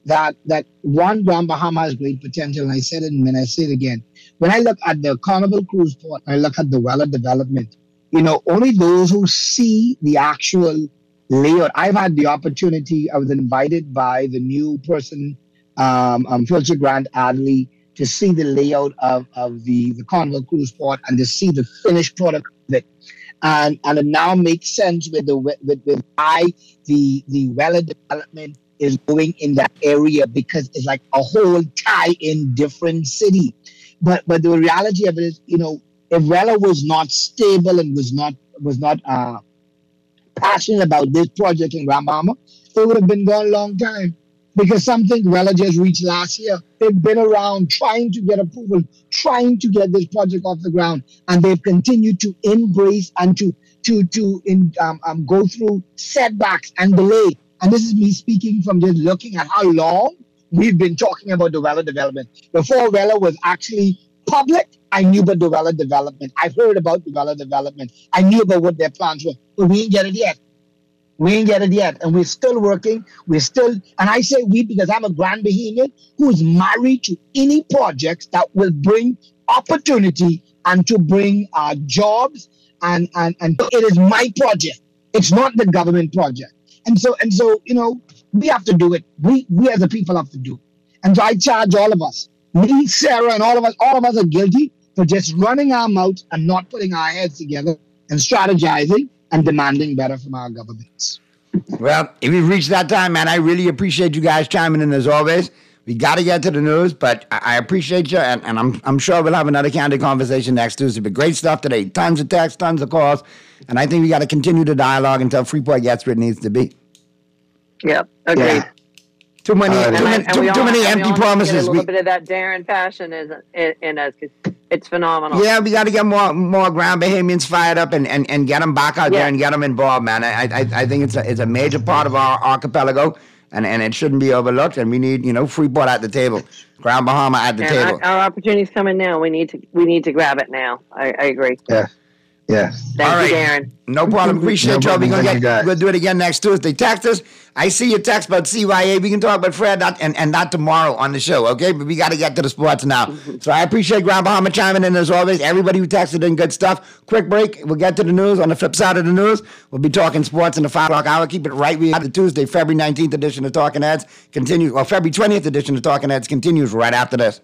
that that one, Grand Bahama has great potential, and I said it and I say it again. When I look at the Carnival Cruise Port, I look at the Weller development, you know, only those who see the actual layout. I've had the opportunity, I was invited by the new person, um, um Filter Grant Adley, to see the layout of, of the, the Carnival Cruise Port and to see the finished product of it. And and it now makes sense with the with, with why the the Weller development is going in that area, because it's like a whole tie-in different city. But but the reality of it is, you know, if Weller was not stable and was not was not uh, passionate about this project in Grand Bahama, it would have been gone a long time. Because something Weller just reached last year. They've been around trying to get approval, trying to get this project off the ground, and they've continued to embrace and to to to in, um, um, go through setbacks and delay. And this is me speaking from just looking at how long we've been talking about the Weller development. Before Weller was actually public, I knew about the Weller development. I've heard about the Weller development. I knew about what their plans were, but we didn't get it yet. We ain't get it yet, and we're still working. We're still, and I say we because I'm a Grand Bahamian who is married to any projects that will bring opportunity and to bring uh, jobs, and, and and it is my project. It's not the government project, and so and so you know we have to do it. We we as a people have to do it, and so I charge all of us, me, Sarah, and all of us. All of us are guilty for just running our mouths and not putting our heads together and strategizing and demanding better from our governments. Well, if we've reached that time, man, I really appreciate you guys chiming in as always. We got to get to the news, but I, I appreciate you, and, and I'm I'm sure we'll have another candid conversation next Tuesday. But great stuff today. Tons of texts, tons of calls, and I think we got to continue the dialogue until Freeport gets where it needs to be. Yep, agreed. Yeah. Too many, uh, too, many, too, too many empty promises. A little we, bit of that Darren fashion is in, in us. It's phenomenal. Yeah, we got to get more more Grand Bahamians fired up and, and, and get them back out yeah. there and get them involved, man. I I, I think it's a, it's a major part of our archipelago, and, and it shouldn't be overlooked. And we need, you know, Freeport at the table, Grand Bahama at the and table. Our, our opportunity's coming now. We need to we need to grab it now. I, I agree. Yeah. Yeah. Thank All right. you, Darren. No problem. Appreciate no y'all. We're problem. gonna get we'll do it again next Tuesday. Text us. I see your text about C Y A. We can talk about Fred that, and, and that tomorrow on the show, okay? But we got to get to the sports now. So I appreciate Grand Bahama chiming in as always. Everybody who texted in good stuff. Quick break. We'll get to the news. On the flip side of the news, we'll be talking sports in the five o'clock hour. Keep it right. We have the Tuesday, February nineteenth edition of Talking Heads continues. Well, February twentieth edition of Talking Heads continues right after this.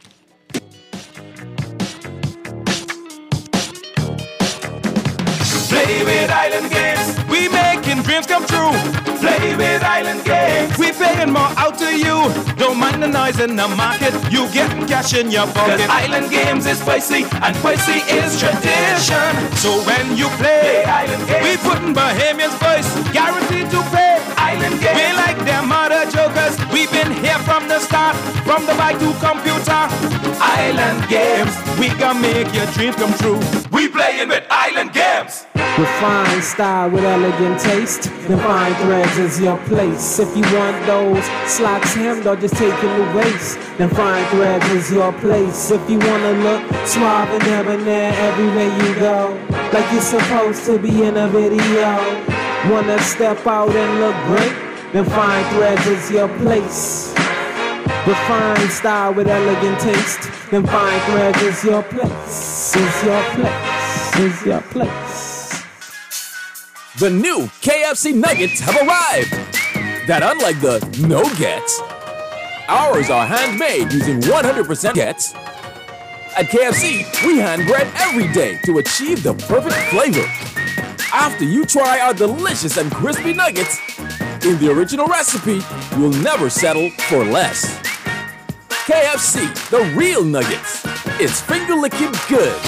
Play with Island Games, we making dreams come true. Play with Island Games, we paying more out to you. Don't mind the noise in the market, you getting cash in your pocket. 'Cause Island Games is spicy, and spicy is tradition. So when you play, play Island Games, we putting Bahamians first, guaranteed to pay. Island Games, we like them other jokers, we've been here from the start, from the bike to computer. Island Games, we gonna make your dreams come true. We playing with Island Games. Refined style with elegant taste. The fine threads is your place. If you want those slacks hemmed or just taking the waist, then fine threads is your place. If you wanna look suave and debonair everywhere you go, like you're supposed to be in a video, wanna step out and look great, then fine threads is your place. Refined style with elegant taste, then fine threads is your place. Is your place. Is your place. The new K F C nuggets have arrived. That unlike the no-gets, ours are handmade using one hundred percent gets. At K F C, we hand bread every day to achieve the perfect flavor. After you try our delicious and crispy nuggets, in the original recipe, you'll never settle for less. K F C, the real nuggets. It's finger-licking good.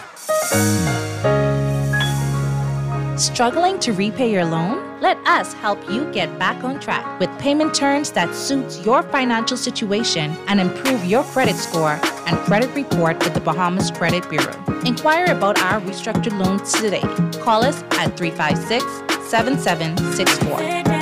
Struggling to repay your loan? Let us help you get back on track with payment terms that suits your financial situation and improve your credit score and credit report with the Bahamas Credit Bureau. Inquire about our restructured loans today. Call us at three five six, seven seven six four.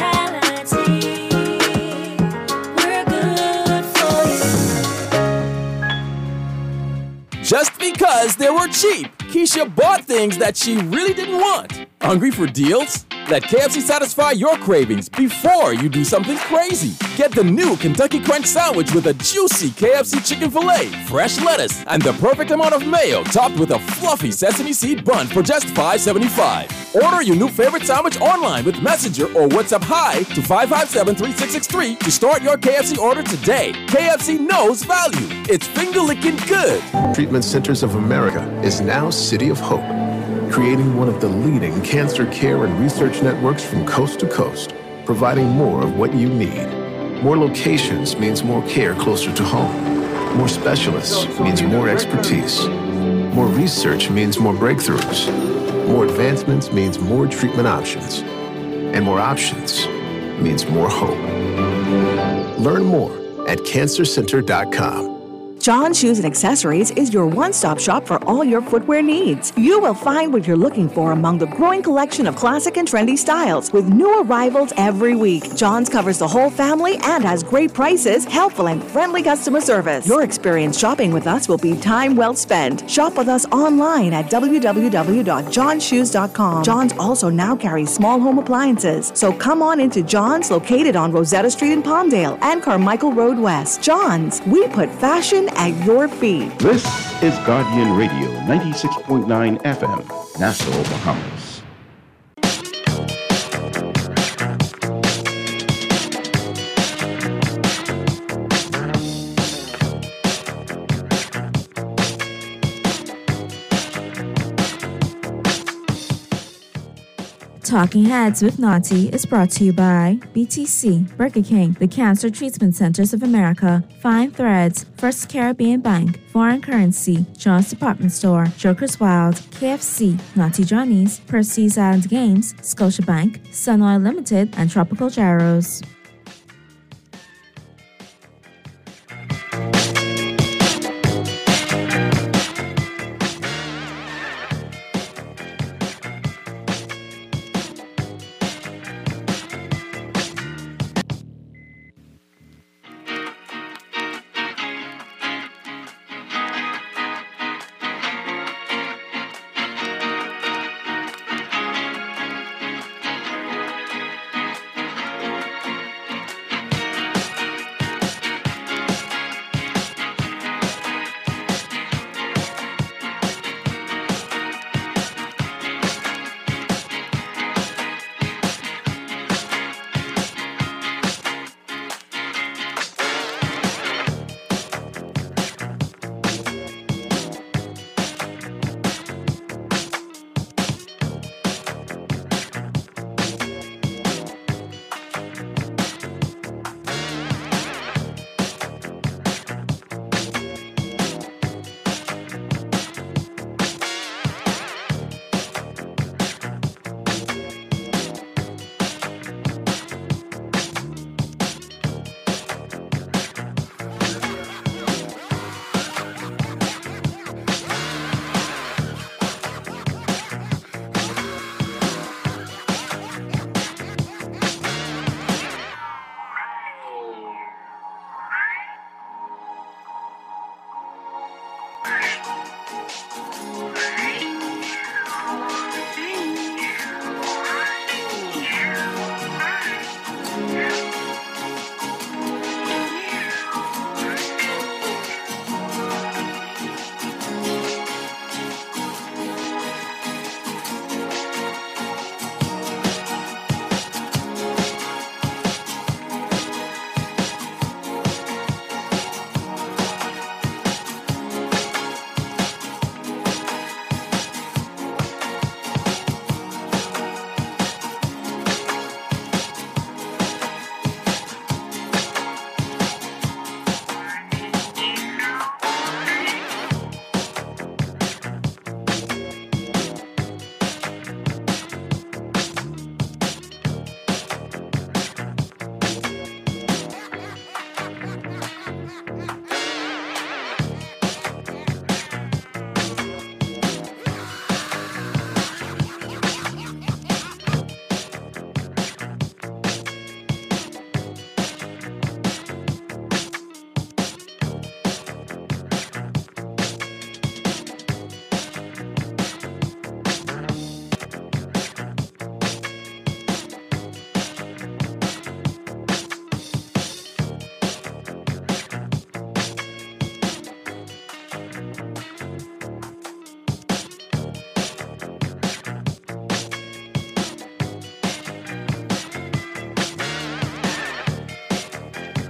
Just because they were cheap, Keisha bought things that she really didn't want. Hungry for deals? Let K F C satisfy your cravings before you do something crazy. Get the new Kentucky Crunch Sandwich with a juicy K F C chicken filet, fresh lettuce, and the perfect amount of mayo topped with a fluffy sesame seed bun for just five seventy-five. Order your new favorite sandwich online with Messenger or WhatsApp Hi to five five seven, three six six three to start your K F C order today. K F C knows value. It's finger-licking good. Treatment Centers of America is now City of Hope, creating one of the leading cancer care and research networks from coast to coast, providing more of what you need. More locations means more care closer to home. More specialists means more expertise. More research means more breakthroughs. More advancements means more treatment options. And more options means more hope. Learn more at cancer center dot com. John Shoes and Accessories is your one-stop shop for all your footwear needs. You will find what you're looking for among the growing collection of classic and trendy styles with new arrivals every week. John's covers the whole family and has great prices, helpful and friendly customer service. Your experience shopping with us will be time well spent. Shop with us online at w w w dot john shoes dot com. John's also now carries small home appliances. So come on into John's, located on Rosetta Street in Palmdale and Carmichael Road West. John's, we put fashion at your feet. This is Guardian Radio, ninety-six point nine F M, Nassau, Bahamas. Talking Heads with Naughty is brought to you by B T C, Burger King, the Cancer Treatment Centers of America, Fine Threads, First Caribbean Bank, Foreign Currency, John's Department Store, Joker's Wild, K F C, Naughty Johnny's, Percy's Island Games, Scotiabank, Sun Oil Limited, and Tropical Gyros.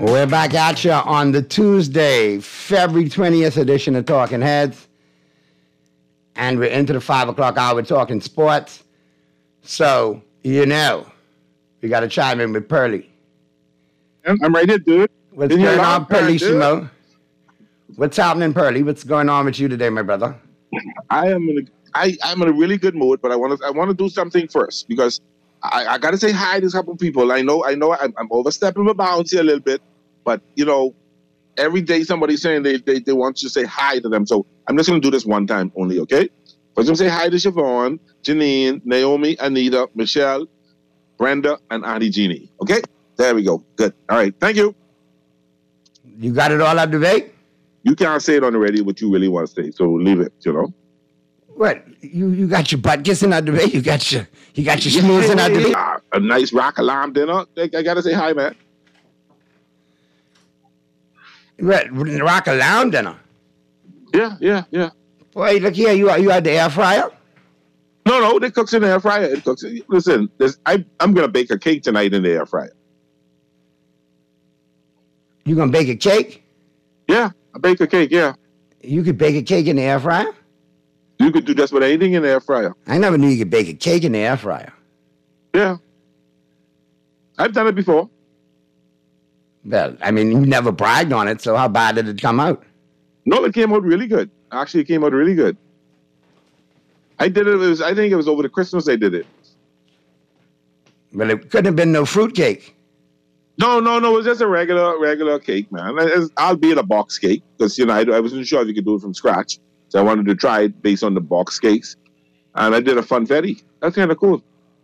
We're back at you on the Tuesday, February twentieth edition of Talking Heads. And we're into the five o'clock hour talking sports. So, you know, we got to chime in with Pearly. I'm, I'm ready to do it. What's going on, Pearlissimo? What's happening, Pearly? What's going on with you today, my brother? I am in a, I, I'm in a really good mood, but I want to I want to do something first because I, I got to say hi to a couple people. I know I know I'm, I'm overstepping my bounds here a little bit, but you know, every day somebody's saying they, they, they want you to say hi to them. So I'm just going to do this one time only, okay? I'm going to say hi to Siobhan, Janine, Naomi, Anita, Michelle, Brenda, and Auntie Jeannie. Okay? There we go. Good. All right. Thank you. You got it all up to date? You can't say it on the radio what you really want to say, so leave it, you know? What? You you got your butt kissing out the way? You got your you got your schmoozing out the way? Uh, a nice rock alarm dinner. I, I got to say hi, man. What? Rock alarm dinner? Yeah, yeah, yeah. Boy, look here. You you had the air fryer? No, no, they cooks in the air fryer. It cooks. Listen, I, I'm going to bake a cake tonight in the air fryer. You going to bake a cake? Yeah, I bake a cake, yeah. You could bake a cake in the air fryer? You could do just about anything in the air fryer. I never knew you could bake a cake in the air fryer. Yeah. I've done it before. Well, I mean, you never bragged on it, so how bad did it come out? No, it came out really good. Actually, it came out really good. I did it, it was, I think it was over the Christmas I did it. Well, it couldn't have been no fruit cake. No, no, no. It was just a regular, regular cake, man. It's, I'll be in a box cake because, you know, I, I wasn't sure if you could do it from scratch. So I wanted to try it based on the box cakes. And I did a funfetti. That's kind of cool.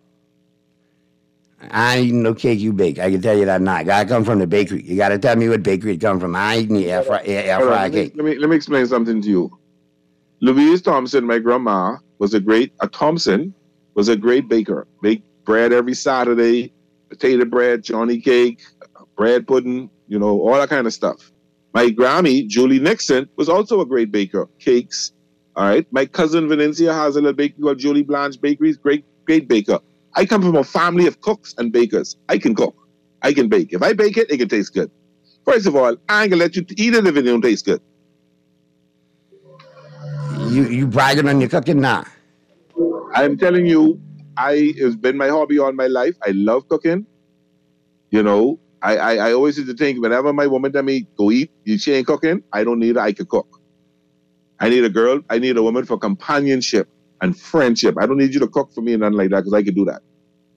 I ain't eating no cake you bake. I can tell you that now. Gotta come from the bakery. You gotta tell me what bakery it come from. I ain't eating the air, fry, air, air fry cake. Let me, let me explain something to you. Louise Thompson, my grandma, was a great, a Thompson was a great baker. Baked bread every Saturday, potato bread, Johnny cake, bread pudding, you know, all that kind of stuff. My Grammy, Julie Nixon, was also a great baker. Cakes, all right? My cousin Venencia has a little bakery called Julie Blanche Bakeries, great, great baker. I come from a family of cooks and bakers. I can cook. I can bake. If I bake it, it can taste good. First of all, I ain't gonna let you eat it if it don't taste good. You you bragging on your cooking now? I'm telling you, I it's been my hobby all my life. I love cooking. You know, I, I, I always used to think whenever my woman tell me go eat, she ain't cooking, I don't need her, I can cook. I need a girl, I need a woman for companionship and friendship. I don't need you to cook for me and nothing like that because I can do that.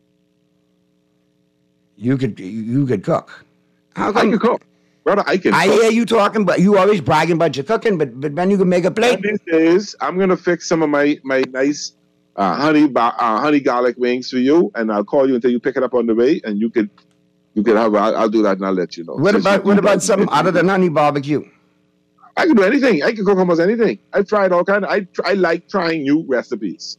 You could you could cook. How come? I can cook. Brother, I can I cook. hear you talking, but you always bragging about your cooking, but but then you can make a plate. These days, I'm gonna fix some of my my nice uh, honey uh, honey garlic wings for you, and I'll call you until you pick it up on the way, and you could you could have. I'll, I'll do that, and I'll let you know. What Since about what about something other than honey barbecue? I can do anything. I can cook almost anything. I've tried all kind of. I I like trying new recipes.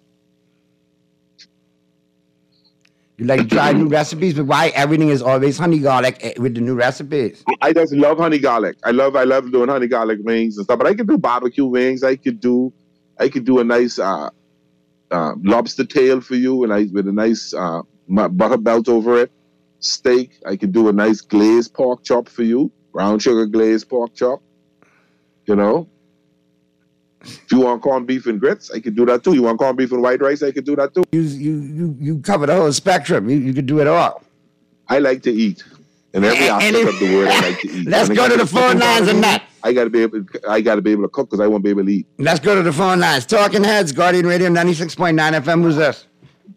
You like to try new recipes, but why everything is always honey garlic with the new recipes? I just love honey garlic. I love I love doing honey garlic wings and stuff. But I could do barbecue wings. I could do I could do a nice uh, uh, lobster tail for you, and I with a nice uh, butter belt over it. Steak. I could do a nice glazed pork chop for you, brown sugar glazed pork chop. You know. If you want corned beef and grits, I could do that too. You want corned beef and white rice, I could do that too. You you you, you cover the whole spectrum. You, you could do it all. I like to eat. In every aspect of the word, I like to eat. Let's go to the phone lines and that. I gotta be able. I gotta be able to cook because I won't be able to eat. Let's go to the phone lines. Talking Heads, Guardian Radio ninety-six point nine F M. Who's this?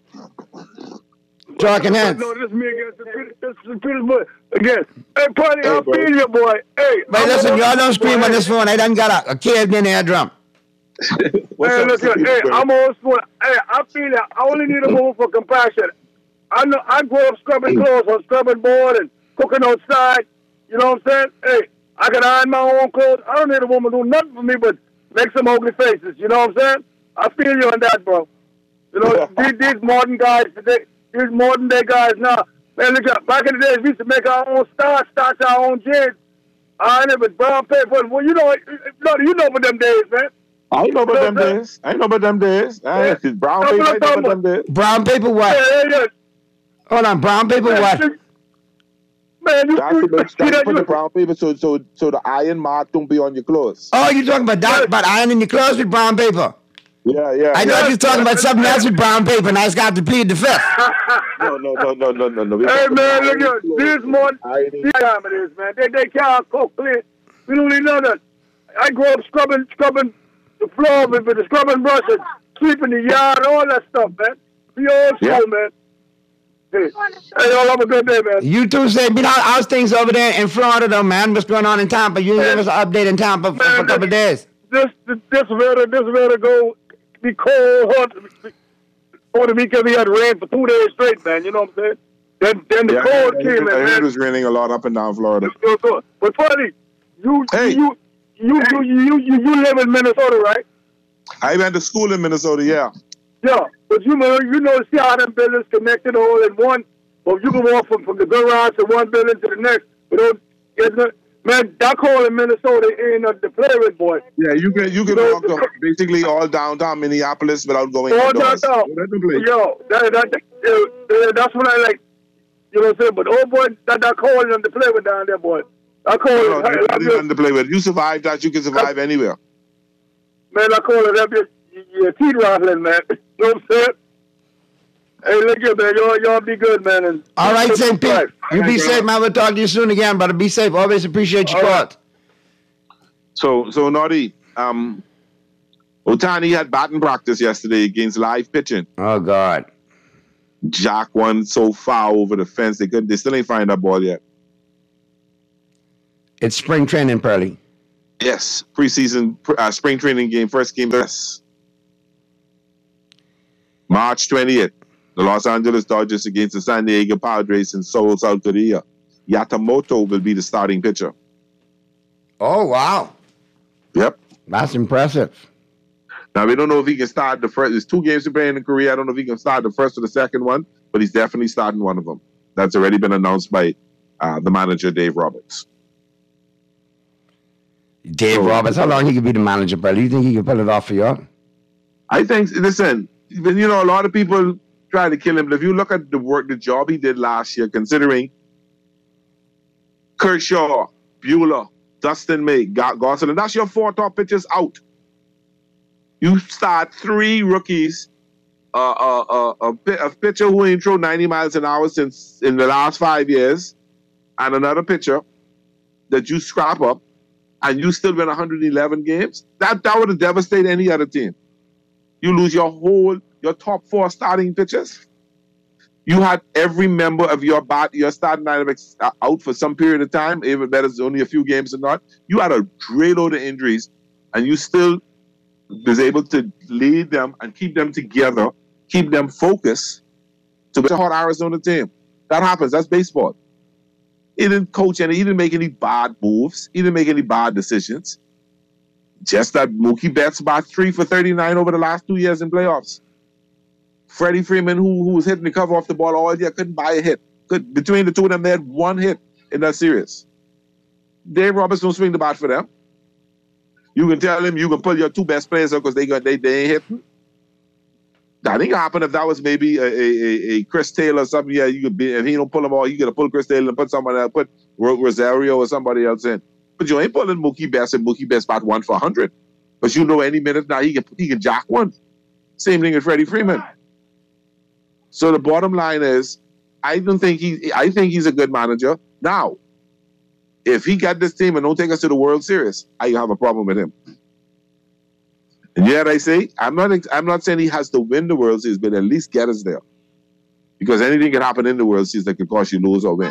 Talking Heads. No, this is me again. This is Peter's boy again. Hey, party, I'll feel you, boy. Hey, but listen, y'all don't scream on this phone. I done got a, a caved in air drum. Hey, listen, hey, I'm old school. Hey, I feel that I only need a woman for compassion. I know I grew up scrubbing clothes on scrubbing board and cooking outside. You know what I'm saying? Hey, I can iron my own clothes. I don't need a woman to do nothing for me but make some ugly faces. You know what I'm saying? I feel you on that, bro. You know, these, these modern guys today, these modern day guys now, man, look at back in the days we used to make our own starch, starch our own jeans. I ain't with brown paper. Well, you know, no, you know about them days, man. I know about them days. I know about them days. I yeah. Brown paper, I know about them days. Brown paper what? Yeah, yeah, yeah. Hold on, brown paper man, what? Man, Man, you, That's you, to make, see that's that to put you, the brown paper so so so the iron mark don't be on your clothes. Oh, you talking about that? About ironing your clothes with brown paper? Yeah, yeah. I thought yeah. you was talking about something else with brown paper, and I just got to plead the fifth. No, no, no, no, no, no, no. Hey man, look at this morning. This time it is, man. They they can't cook clean. We don't need none of that. I grew up scrubbing scrubbing the floor with, with the scrubbing brush and sweeping the yard, all that stuff, man. Be old school, Yeah. man. Hey, hey, y'all have a good day, man. You too, say, but how, how's things over there in Florida, though, man? What's going on in Tampa? You didn't give us an update in Tampa for, for a couple of days. This this this weather this weather go be cold hot. Over the weekend we had rain for two days straight, man. You know what I'm saying? Then then the Yeah, cold I, came in, I heard man. it was raining a lot up and down Florida. But funny, you you you you you you you, you live in Minnesota, right? I went to school in Minnesota, yeah. Yeah, but you know you know see how them buildings connected all in one. Well, you can walk from, from the garage to one building to the next without getting it. Man, that call in Minnesota ain't nothing to play with, boy. Yeah, you can you can You know, walk the, basically all downtown Minneapolis without going all indoors. downtown. Yo, that, that, uh, that's what I like. You know what I'm saying? But oh boy, that that call ain't nothing to play with down there, boy. That call No, is no, that is nothing to play with. You survive that, you can survive anywhere. man, I call it have your, your teeth rattling, man. You know what I'm saying? Hey, look here, man. Y'all, y'all be good, man. And All right, Saint Pete. You be safe, man. We'll talk to you soon again, brother. Be safe. Always appreciate your call. So, so Naughty, um, Otani had batting practice yesterday against live pitching. Oh God! Jack won so far over the fence they couldn't. They still ain't find that ball yet. It's spring training, Pearly. Yes, preseason uh, spring training game, first game. Yes, March twentieth. The Los Angeles Dodgers against the San Diego Padres in Seoul, South Korea. Yamamoto will be the starting pitcher. Oh wow! Yep, that's impressive. Now, we don't know if he can start the first. There's two games to play in Korea. I don't know if he can start the first or the second one, but he's definitely starting one of them. That's already been announced by uh, the manager, Dave Roberts. Dave So- Roberts, how long he could be the manager, brother? You think he can pull it off for you? I think, listen, you know, a lot of people try to kill him, but if you look at the work, the job he did last year, considering Kershaw, Bueller, Dustin May, Gosselin, that's your four top pitchers out. You start three rookies, uh, uh, uh, a, pi- a pitcher who ain't thrown ninety miles an hour since in the last five years, and another pitcher that you scrap up, and you still win one hundred eleven games. That that would have devastated any other team. You lose your whole your top four starting pitchers. You had every member of your bat, your starting lineup ex- uh, out for some period of time, even better, it's only a few games or not. You had a great load of injuries, and you still was able to lead them and keep them together, keep them focused to beat a hot Arizona team. That happens. That's baseball. He didn't coach any. He didn't make any bad moves. He didn't make any bad decisions. Just that Mookie Betts about three for thirty-nine over the last two years in playoffs. Freddie Freeman, who, who was hitting the cover off the ball all year, couldn't buy a hit. Could, between the two of them, they had one hit in that series. Dave Roberts don't swing the bat for them. You can tell him you can pull your two best players up because they got they, they ain't hitting. That ain't gonna happen if that was maybe a, a, a, a Chris Taylor or something. Yeah, you could be if he don't pull them all, you gotta pull Chris Taylor and put somebody else, put Rosario or somebody else in. But you ain't pulling Mookie Betts and Mookie Betts bat one for a hundred. But you know any minute now he can he can jack one. Same thing with Freddie Freeman. So the bottom line is, I don't think he. I think he's a good manager. Now, if he got this team and don't take us to the World Series, I have a problem with him. And yet I say, I'm not. I'm not saying he has to win the World Series, but at least get us there, because anything can happen in the World Series that could cause you lose or win.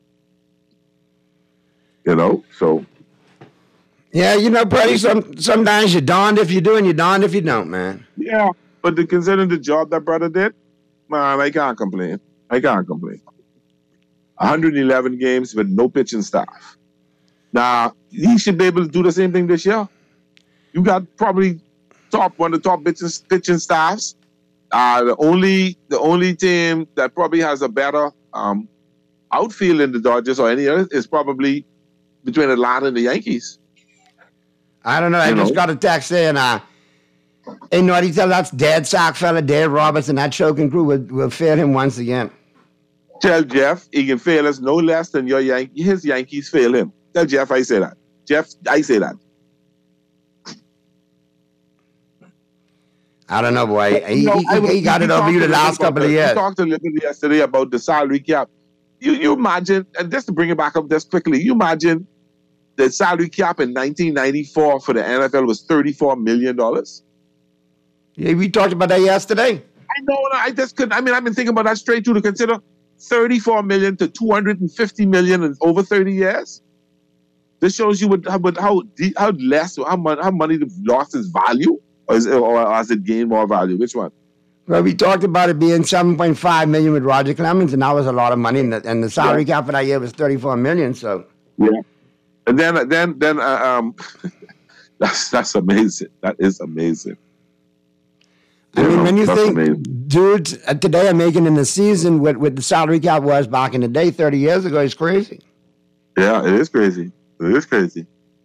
You know, so. Yeah, you know, buddy, some, sometimes you're darned if you do and you're darned if you don't, man. Yeah, but the, considering the job that brother did, man, I can't complain. I can't complain. one hundred eleven games with no pitching staff. Now, he should be able to do the same thing this year. You got probably top one of the top pitching, pitching staffs. Uh, the only the only team that probably has a better um, outfield in the Dodgers or any other is probably between Atlanta and the Yankees. I don't know. I You just know? got a text saying, uh, hey, Naughty, tell that's dead sock fella, Dave Roberts, and that choking crew will, will fail him once again. Tell Jeff he can fail us no less than your Yan- his Yankees fail him. Tell Jeff I say that. Jeff, I say that. I don't know, boy. He, No, he, I- he got we it over talked you a the little last bit about couple of the- years. We talked a little bit yesterday about the salary cap. You you imagine, and just to bring it back up just quickly, you imagine the salary cap in nineteen ninety-four for the N F L was thirty-four million dollars. Yeah, we talked about that yesterday. I know, and I just couldn't. I mean, I've been thinking about that straight through to consider thirty-four million to two hundred fifty million in over thirty years. This shows you what, how, what- how, de- how less, how, mon- how money lost its value, or, is, or has it gained more value? Which one? Well, we talked about it being seven point five million with Roger Clemens, and that was a lot of money, and the, and the salary cap for that year was thirty-four million. So, yeah. And then, then, then, uh, um, that's that's amazing. That is amazing. I mean, when you that's think amazing. dudes uh, today are making in the season what, what the salary cap was back in the day, thirty years ago, is crazy. Yeah, it is crazy. It is crazy.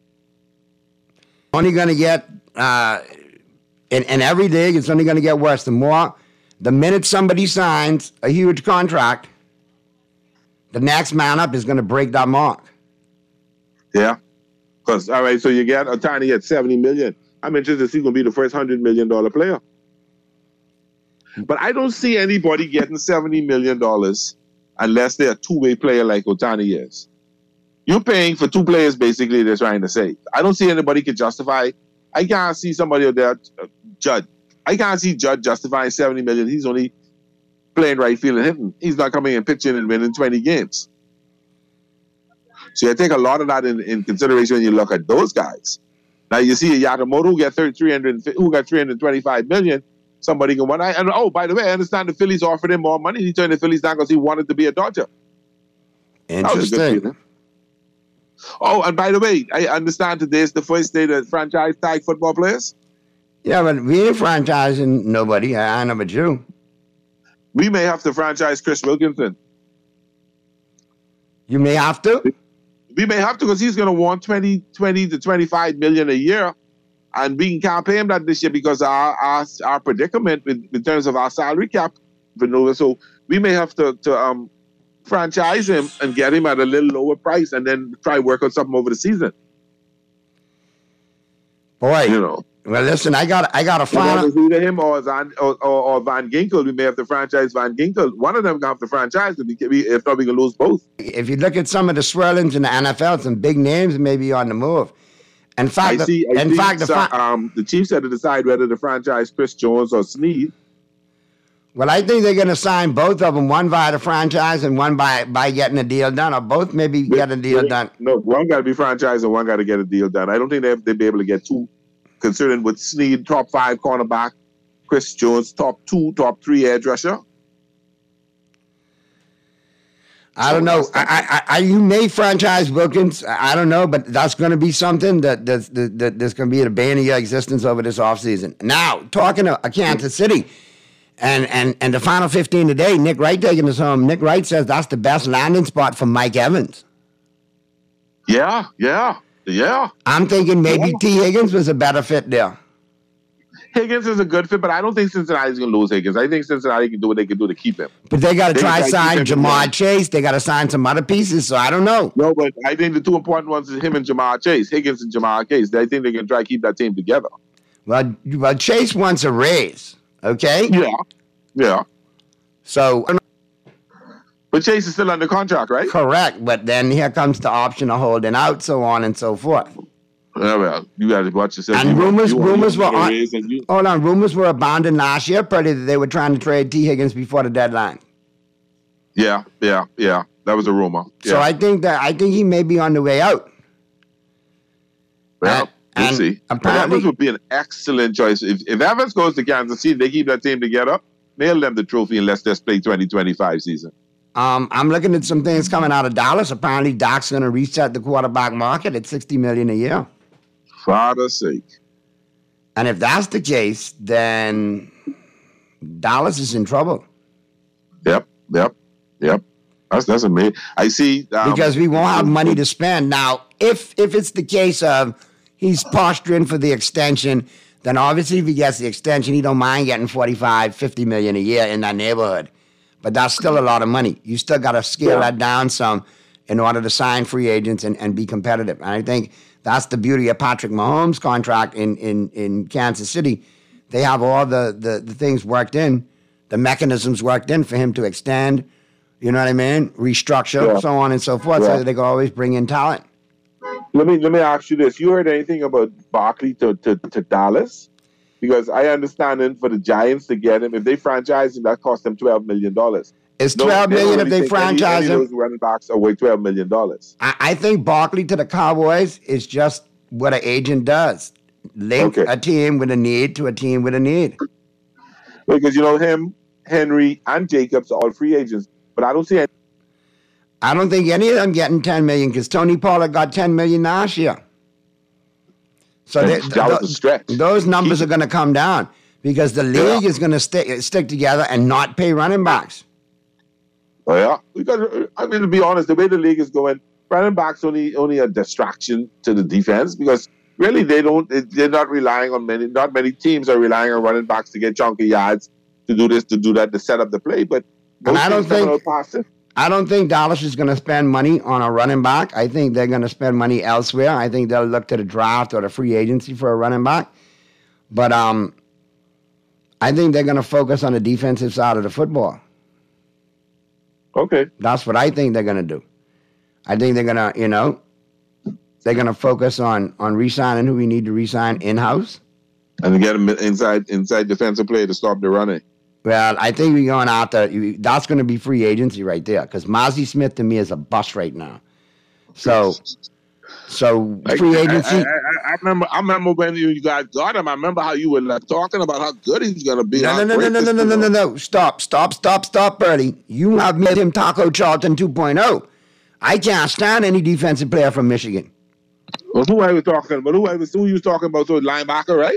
Only going to get, uh, in, in every league, it's only going to get worse. The more, the minute somebody signs a huge contract, the next man up is going to break that mark. Yeah. Because, all right, so you get Ohtani at seventy million. I'm interested to see who's going to be the first one hundred million dollars player. But I don't see anybody getting seventy million dollars unless they're a two-way player like Ohtani is. You're paying for two players, basically, they're trying to say. I don't see anybody can justify. I can't see somebody out there, uh, Judd. I can't see Judd justifying seventy million dollars. He's only playing right field and hitting. He's not coming and pitching and winning twenty games. So you take a lot of that in, in consideration when you look at those guys. Now you see a Yamamoto who got three hundred, who got three hundred twenty-five million dollars. Somebody can win. I, and oh, by the way, I understand the Phillies offered him more money. He turned the Phillies down because he wanted to be a Dodger. That was a good Interesting. feeling. Oh, and by the way, I understand today is the first day that franchise tag football players. Yeah, but we ain't franchising nobody. I, I know but you. We may have to franchise Chris Wilkinson. You may have to. We may have to because he's going to want twenty, twenty to twenty-five million a year. And we can't pay him that this year because our our, our predicament in, in terms of our salary cap. So we may have to, to um, franchise him and get him at a little lower price and then try to work on something over the season. Boy, you know. Well, listen, I got I got a final. It's either him or, Van, or, or, or Van Ginkel. We may have to franchise Van Ginkel. One of them going to have to franchise if, we, if not, we can lose both. If you look at some of the swirlings in the N F L, some big names may be on the move. In fact, I see, I in see fact, the, so- fa- um, the Chiefs had to decide whether to franchise Chris Jones or Snead. well, I think they're going to sign both of them, one via the franchise and one by by getting a deal done, or both maybe get a deal done. No, one got to be franchised and one got to get a deal done. I don't think they they'd be able to get two, considering with Snead, top five cornerback, Chris Jones, top two, top three edge rusher. I don't know. I, I, I, you may franchise Wilkins. I I don't know, but that's going to be something that that's, that, that that's going to be the bane of your existence over this offseason. Now, talking to Kansas City, and, and, and the final fifteen today, Nick Wright taking us home. Nick Wright says that's the best landing spot for Mike Evans. Yeah, yeah, yeah. I'm thinking maybe T. Higgins was a better fit there. Higgins is a good fit, but I don't think Cincinnati's going to lose Higgins. I think Cincinnati can do what they can do to keep him. But they got to They try gotta sign keep him Jamar around. Chase. They got to sign some other pieces. So I don't know. No, but I think the two important ones is him and Jamar Chase. Higgins and Jamar Chase. I think they can try to keep that team together. Well, well, Chase wants a raise. Okay. Yeah. Yeah. So. But Chase is still under contract, right? Correct. But then here comes the option of holding out, so on and so forth. Yeah, well, you got to watch yourself. And You want- rumors, you want- rumors you were want a on, raise and you- hold on. Rumors were abounding last year, pretty that they were trying to trade T. Higgins before the deadline. Yeah, yeah, yeah. That was a rumor. So Yeah. I think that I think he may be on the way out. Well, we'll and see. But apparently- Evans would be an excellent choice. If, if Evans goes to Kansas City, they keep that team together, mail them the trophy and let's just play twenty twenty-five season. Um, I'm looking at some things coming out of Dallas. Apparently, Doc's going to reset the quarterback market at sixty million dollars a year. Father's sake. And if that's the case, then Dallas is in trouble. Yep, yep, yep. That's that's amazing. I see. Um, Because we won't have money to spend. Now, if if it's the case of he's posturing for the extension, then obviously if he gets the extension, he don't mind getting forty-five, fifty million a year in that neighborhood. but that's still a lot of money. You still got to scale Yeah. that down some in order to sign free agents and, and be competitive. And I think that's the beauty of Patrick Mahomes' contract in, in, in Kansas City. They have all the, the, the things worked in, the mechanisms worked in for him to extend, you know what I mean, restructure, Yeah. so on and so forth, so Yeah. that they can always bring in talent. Let me let me ask you this: you heard anything about Barkley to, to, to Dallas? Because I understand it for the Giants to get him, if they franchise him, that cost them twelve million dollars. It's twelve million if they franchise any, him. Any of those running backs are worth twelve million dollars. I, I think Barkley to the Cowboys is just what an agent does. Link Okay. a team with a need to a team with a need. Because you know him, Henry, and Jacobs are all free agents, but I don't see any. I don't think any of them getting ten million because Tony Pollard got ten million last year. So they, That was a th- stretch. those numbers are going to come down because the league is going to stick stick together and not pay running backs. Oh yeah, because I mean to be honest, the way the league is going, running backs only only a distraction to the defense because really they don't they're not relying on many not many teams are relying on running backs to get chunky yards to do this to do that to set up the play. But And most I don't teams coming think- out passive. I don't think Dallas is going to spend money on a running back. I think they're going to spend money elsewhere. I think they'll look to the draft or the free agency for a running back. But um, I think they're going to focus on the defensive side of the football. Okay. That's what I think they're going to do. I think they're going to, you know, they're going to focus on on re-signing who we need to re-sign in-house. And to get them inside inside defensive play to stop the running. Well, I think we're going after, that's going to be free agency right there because Mozzie Smith to me is a bust right now. So, so free I- agency. I, I, I, I remember. I remember when you guys got him. I remember how you were like, talking about how good he's gonna be. No, on no, no, no, no, purpose, no, no, you no, know. no, no. Stop, stop, stop, stop, Birdie. You have made him Taco Charlton two point oh. I can't stand any defensive player from Michigan. Well, who I was talking about? Who I was who you was talking about? So linebacker, right?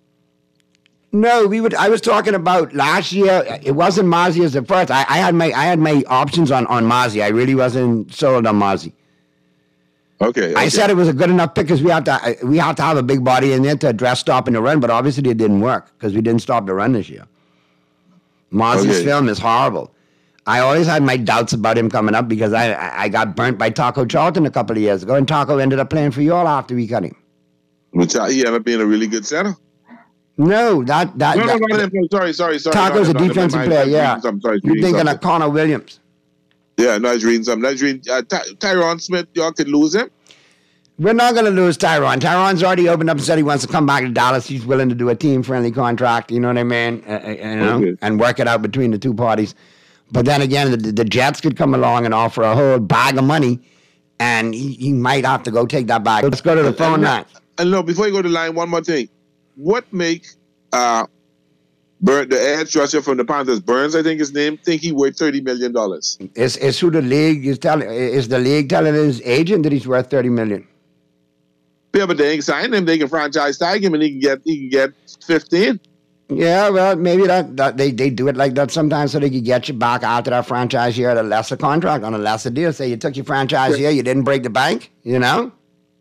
No, we would. I was talking about last year. It wasn't Mozzie as the first. I, I had my I had my options on on Mozzie. I really wasn't sold on Mozzie. Okay, I said it was a good enough pick because we have to we have to have a big body in there to address stopping the run, but obviously it didn't work because we didn't stop the run this year. Mozzie's Okay. film is horrible. I always had my doubts about him coming up because I I I got burnt by Taco Charlton a couple of years ago, and Taco ended up playing for you all after we cut him. Which uh, he ended up being a really good center. No, that that, No, no, that no, no, no, sorry, sorry, sorry. Taco's no, a no, no, defensive my- player. my- Yeah, I'm sorry, you're reading thinking of something. Connor Williams. Yeah, no, I was reading something. I was reading uh, Ty- Tyron Smith. Y'all could lose him. We're not going to lose Tyron. Tyron's already opened up and said he wants to come back to Dallas. He's willing to do a team-friendly contract, you know what I mean? Uh, uh, you know, Okay. and work it out between the two parties. But then again, the, the Jets could come along and offer a whole bag of money, and he, he might have to go take that bag. Let's go to the phone line. And no, before you go to the line, one more thing. What make uh, Burn, the edge rusher from the Panthers, Burns, I think his name, think he worth thirty million dollars? Is is who the league is telling? Is the league telling his agent that he's worth thirty million? Yeah, but they ain't signed him. They can franchise tag him, and he can get he can get fifteen. Yeah, well, maybe that, that they, they do it like that sometimes so they can get you back after that franchise year at a lesser contract on a lesser deal. Say you took your franchise year, you didn't break the bank, you know?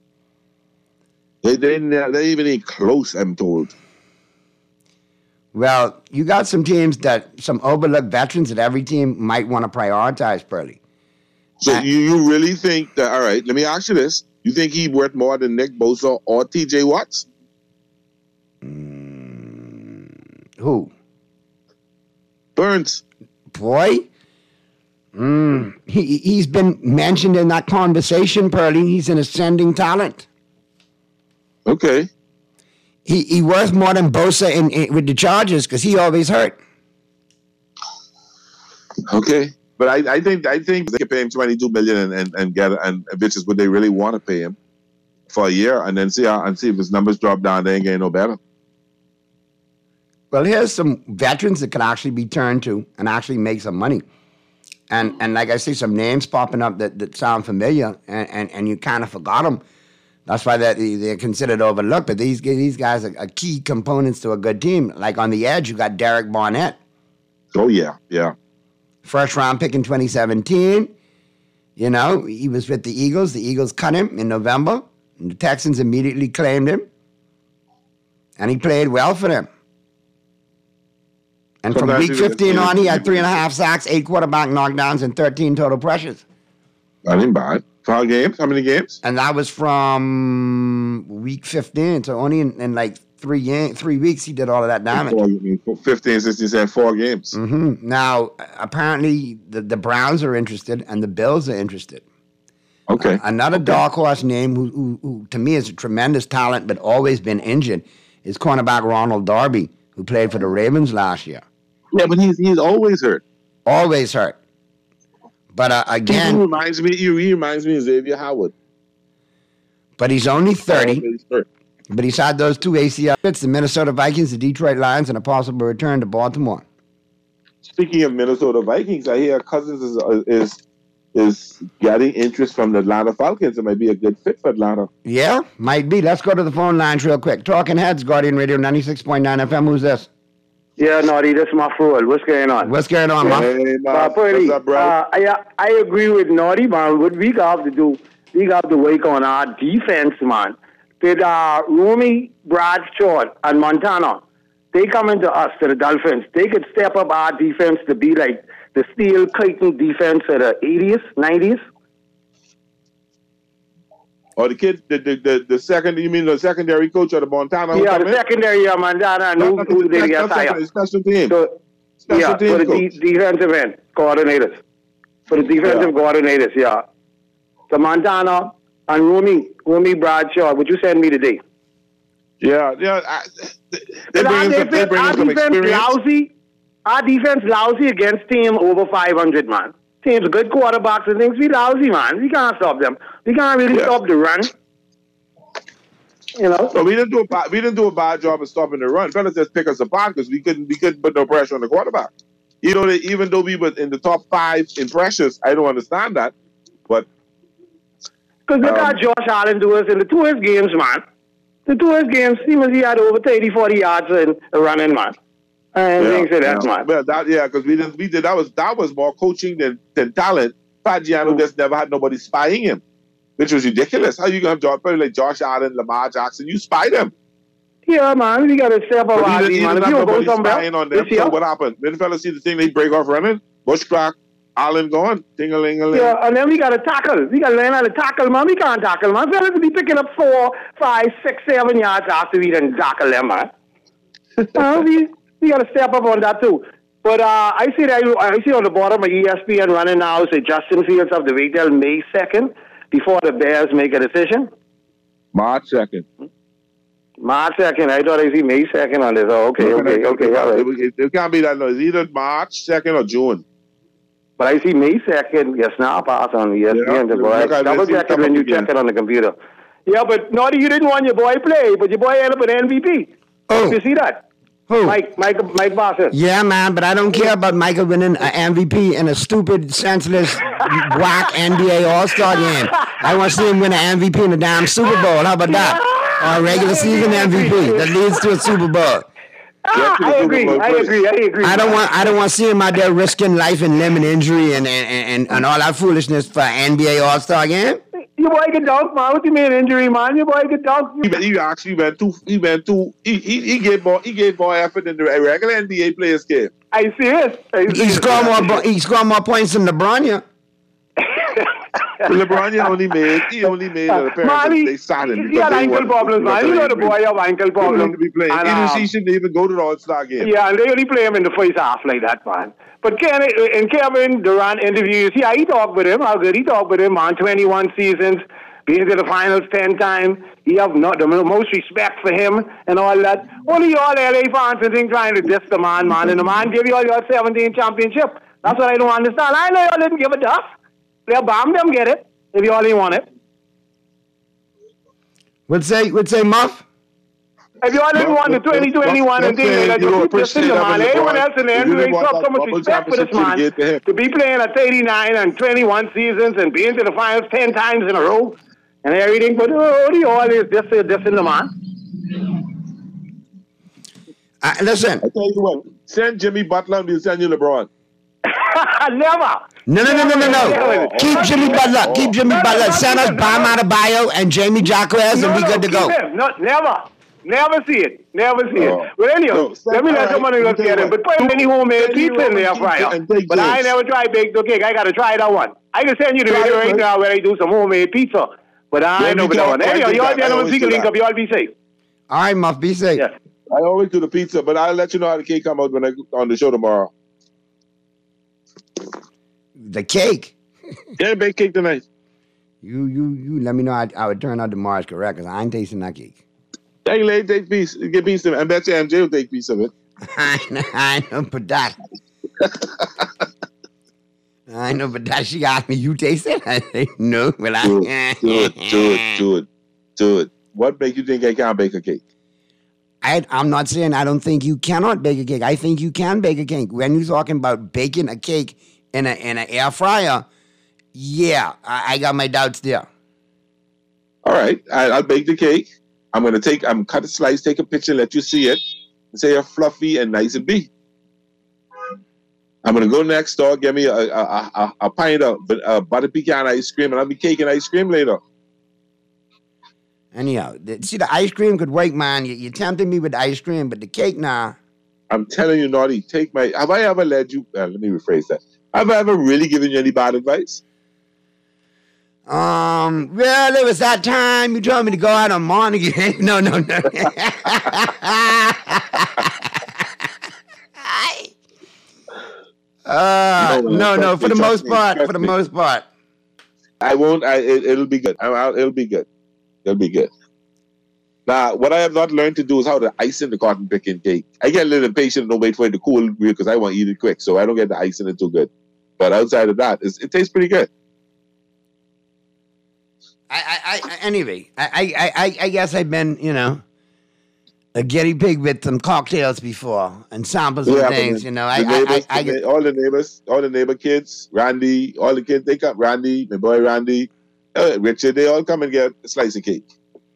They they they even ain't close. I'm told. Well, you got some teams that some overlooked veterans that every team might want to prioritize, Pearly. So you, you really think that? All right, let me ask you this: you think he worth more than Nick Bosa or T J Watts? Who? Burns. Boy, mm, he he's been mentioned in that conversation, Pearly. He's an ascending talent. Okay. He he worth more than Bosa in, in with the Chargers because he always hurt. Okay. But I, I think I think they can pay him twenty two million and, and, and get and which is what they really want to pay him for a year, and then see how and see if his numbers drop down. They ain't getting no better. Well, here's some veterans that could actually be turned to and actually make some money. And and like I see some names popping up that, that sound familiar, and, and, and you kind of forgot them. That's why they're, they're considered overlooked. But these these guys are, are key components to a good team. Like on the edge, you got Derek Barnett. Oh yeah, yeah. First round pick in twenty seventeen. You know, he was with the Eagles. The Eagles cut him in November. And the Texans immediately claimed him. And he played well for them. And from Sometimes week he was- fifteen on, he had three and a half sacks, eight quarterback knockdowns, and thirteen total pressures. That ain't bad. Five games? How many games? And that was from week fifteen. So only in, in like three game, three weeks, he did all of that damage. Four, fifteen, sixteen, seventeen, four games. Mm-hmm. Now, apparently, the, the Browns are interested and the Bills are interested. Okay. Uh, another okay. dark horse name who, who, who, to me, is a tremendous talent but always been injured is cornerback Ronald Darby, who played for the Ravens last year. Yeah, but he's he's always hurt. Always hurt. But uh, again, he reminds me. He reminds me of Xavier Howard. But he's only thirty. But he's had those two A C L hits: the Minnesota Vikings, the Detroit Lions, and a possible return to Baltimore. Speaking of Minnesota Vikings, I hear Cousins is is is getting interest from the Atlanta Falcons. It might be a good fit for Atlanta. Yeah, might be. Let's go to the phone lines real quick. Talking Heads, Guardian Radio, ninety-six point nine F M. Who's this? Yeah, Naughty, this is my fraud. What's going on? What's going on, man? Hey, uh, What's up, bro? Uh, I, I agree with Naughty, man. What we got to do, we got to work on our defense, man. With uh, Rumi, Bradshaw, and Montana, they come into us, to the Dolphins. They could step up our defense to be like the steel curtain defense of the eighties, nineties. Or the kid, the the, the, the second, you mean the secondary coach of the Montana? Yeah, the secondary of Montana, and who, who they get hired. Special team. So, special yeah, team for the coach. de- defensive end coordinators. For the defensive yeah. coordinators, yeah. The Montana and Rumi, Rumi Bradshaw, would you send me today? Yeah, yeah. I, they our bring some, they bring our some defense experience. lousy. Our defense lousy against team over five hundred, man. Teams good quarterbacks and things, we lousy, man. We can't stop them. We can't really yeah. stop the run. You know? So we didn't do a bad, we didn't do a bad job of stopping the run. Fellas just pick us apart because we couldn't we couldn't put no pressure on the quarterback. You know, that even though we were in the top five in pressures, I don't understand that. But because look um, how Josh Allen do us in the two of his games, man. The two of his games, he must he had over thirty, forty yards in running, man. And yeah, things like that, yeah. man. Well, that, yeah, because we didn't we did that was that was more coaching than, than talent. Fagiano just never had nobody spying him, which was ridiculous. How you gonna have Josh, like Josh Allen, Lamar Jackson? You spy them. Yeah, man, we gotta step up our team, man. If you go somewhere, on them. So what happened? When the fellas see the thing, they break off running. Bushcrack, Allen gone, ting-a-ling-a-ling. Yeah, and then we gotta tackle. We gotta learn how to tackle, man. We can't tackle, man. Fellas be picking up four, five, six, seven yards after we done tackle them, man. uh, we we gotta step up on that too. But uh, I see that I see on the bottom of E S P N running now say Justin Fields have to wait till May second before the Bears make a decision. March second. March second. I thought I see May second on this. Oh, okay, okay, okay. All right. It, it, it can't be that. No, it's either March second or June. But I see May second. Yes, now pass on E S P N. Yeah, Boy. Double check it when you check it on the computer. Yeah, but Naughty, you didn't want your boy play, but your boy ended up with M V P. Oh, you see that? Who? Mike, Mike, Mike Boston. Yeah, man, but I don't care about Michael winning an M V P in a stupid, senseless, whack N B A All-Star game. I want to see him win an M V P in the damn Super Bowl. How about that? Or a regular season M V P that leads to a Super Bowl. Ah, I agree. I agree. I agree. I don't want. I don't want to see him out there risking life and limb and injury and and, and, and all that foolishness for an N B A All-Star game. Your boy get dunk, man. What you mean injury, man? Your boy get dunk. He, he actually went too. He went too. He, he he gave more. He gave more effort than the regular N B A players gave. I see it. He scored more. He scored more points than LeBron. Yeah. LeBron only made. He only made. Uh, apparently they sat him. He had ankle problems, man. You know the boy have ankle problems. To be playing. And, um, he shouldn't even go to the All-Star game. Yeah, and they only play him in the first half like that, man. But Ken, in Kevin Durant interviews, yeah, he talked with him. How good he talked with him on twenty-one seasons, been to the finals ten times. He have not the most respect for him and all that. Only y'all L A fans and things trying to diss the man, man, and the man give you all your seventeen championship. That's what I don't understand. I know y'all didn't give a duff. They'll bomb them, get it if y'all ain't want it. Would say, would say, Muff. If y'all didn't want the twenty twenty-one and things like that, you keep this in the man. Everyone else in the N B A got so much respect for this man to be playing at thirty-nine and twenty-one seasons and being to the finals ten times in a row and everything. But oh, the all is this, this in the man. Uh, listen. I tell you what, send Jimmy Butler and we'll send you LeBron. Never. No, no, no, no, no, no. Keep Jimmy Butler. Keep Jimmy Butler. Send us Bam Adebayo and Jamie Jacquez, and we good to go. Not never. Never see it. Never see Oh. it. But anyhow, So, let me all let right, somebody look you at tell it. But put what. any homemade Send me pizza in the air Roman pizza fryer. and take But I this. ain't never tried baked no cake. I got to try that one. I can send you the Try video it right first. now where they do some homemade pizza. But I There ain't we know that go. one. I Anyhow, do y'all that. I gentlemen, always see the do link that. up. Y'all be safe. All right, Muff, be safe. Yeah. I always do the pizza, but I'll let you know how the cake come out when I on the show tomorrow. The cake. Yeah, bake cake tonight. You, you, you. Let me know how, how it turned out tomorrow is correct, because I ain't tasting that cake. Hey, lady, take piece. Get piece of it. I bet you M J will take piece of it. I know, I know, but that. I know, but that she asked me, you taste it? I say, no, but I. Do it, do it, do it, do it, do it. What make you think I can't bake a cake? I, I'm not saying I don't think you cannot bake a cake. I think you can bake a cake. When you're talking about baking a cake in a in an air fryer, yeah, I, I got my doubts there. All right, I, I'll bake the cake. I'm gonna take, I'm cut a slice, take a picture, let you see it, and say how fluffy and nice it be. I'm gonna go next door, get me a a, a, a pint of uh, butter pecan ice cream, and I'll be caking ice cream later. Anyhow, the, see, the ice cream could work, man. You, you tempted me with the ice cream, but the cake, nah. I'm telling you, Naughty, take my. Have I ever led you? Uh, let me rephrase that. Have I ever really given you any bad advice? Um, well, it was that time you told me to go out on morning. no, no, no. uh, no, no, for the most part, for the most part. I won't. I, it, it'll be good. I, I'll, it'll be good. It'll be good. Now, what I have not learned to do is how to ice in the cotton picking cake. I get a little impatient and don't wait for it to cool because I want to eat it quick, so I don't get the ice in it too good. But outside of that, it's, it tastes pretty good. I, I, I anyway, I, I, I, I guess I've been, you know, a guinea pig with some cocktails before and samples Yeah, of but things, the- you know. the I, I, neighbors, I, I the get, na- all the neighbors, all the neighbor kids, Randy, all the kids, they come. Randy, my boy Randy, uh, Richard, they all come and get a slice of cake.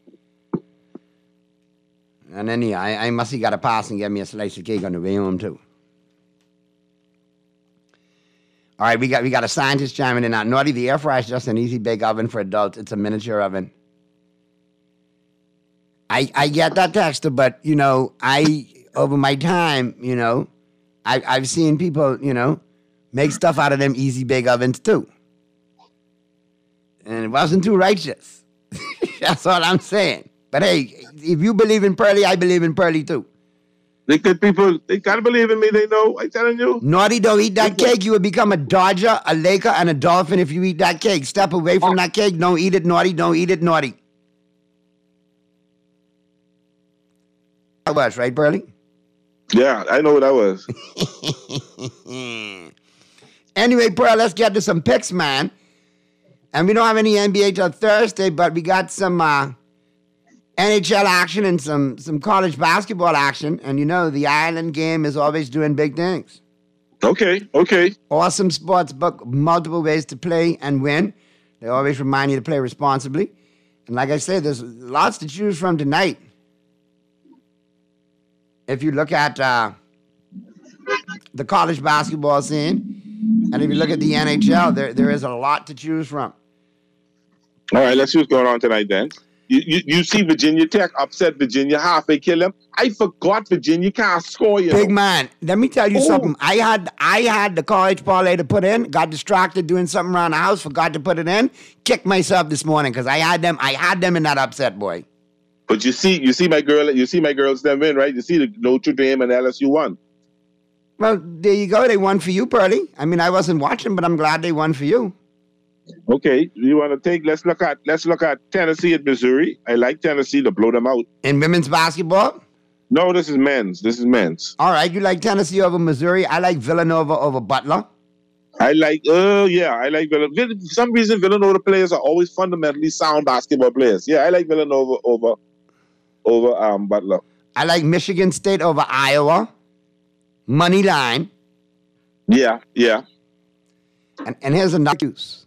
and then yeah, I, I must have got a pass and get me a slice of cake on the way home too. All right, we got we got a scientist chiming in now. Naughty, the air fryer is just an easy bake oven for adults. It's a miniature oven. I I get that, Texter, but you know, I over my time, you know, I I've seen people, you know, make stuff out of them easy bake ovens too, and it wasn't too righteous. That's all I'm saying. But hey, if you believe in Pearly, I believe in Pearly too. They good people, they gotta believe in me. They know. I'm telling you. Naughty, don't eat that cake. You will become a Dodger, a Laker, and a Dolphin if you eat that cake. Step away from that cake. Don't eat it, Naughty. Don't eat it, Naughty. That was, right, Burley? Yeah, I know what that was. Anyway, Pearl, let's get to some picks, man. And we don't have any N B A till Thursday, but we got some uh, N H L action and some, some college basketball action. And you know, the Island game is always doing big things. Okay, okay. Awesome sports book, multiple ways to play and win. They always remind you to play responsibly. And like I said, there's lots to choose from tonight. If you look at uh, the college basketball scene, and if you look at the N H L, there there is a lot to choose from. All right, let's see what's going on tonight then. You, you, you see Virginia Tech upset Virginia, halfway kill them. I forgot Virginia can't score, you Big know. man, let me tell you Oh. something. I had I had the college parlay to put in, got distracted doing something around the house, forgot to put it in, kicked myself this morning because I had them. I had them in that upset, boy. But you see, you see my girl, you see my girls them win, right? You see the Notre Dame and L S U won. Well, there you go. They won for you, Pearly. I mean, I wasn't watching, but I'm glad they won for you. Okay, you want to take? Let's look at let's look at Tennessee at Missouri. I like Tennessee to blow them out. In women's basketball? No, this is men's. This is men's. All right, you like Tennessee over Missouri. I like Villanova over Butler. I like, oh yeah, I like Villanova. For some reason, Villanova players are always fundamentally sound basketball players. Yeah, I like Villanova over over um Butler. I like Michigan State over Iowa. Money line. Yeah, yeah. And, and here's another use.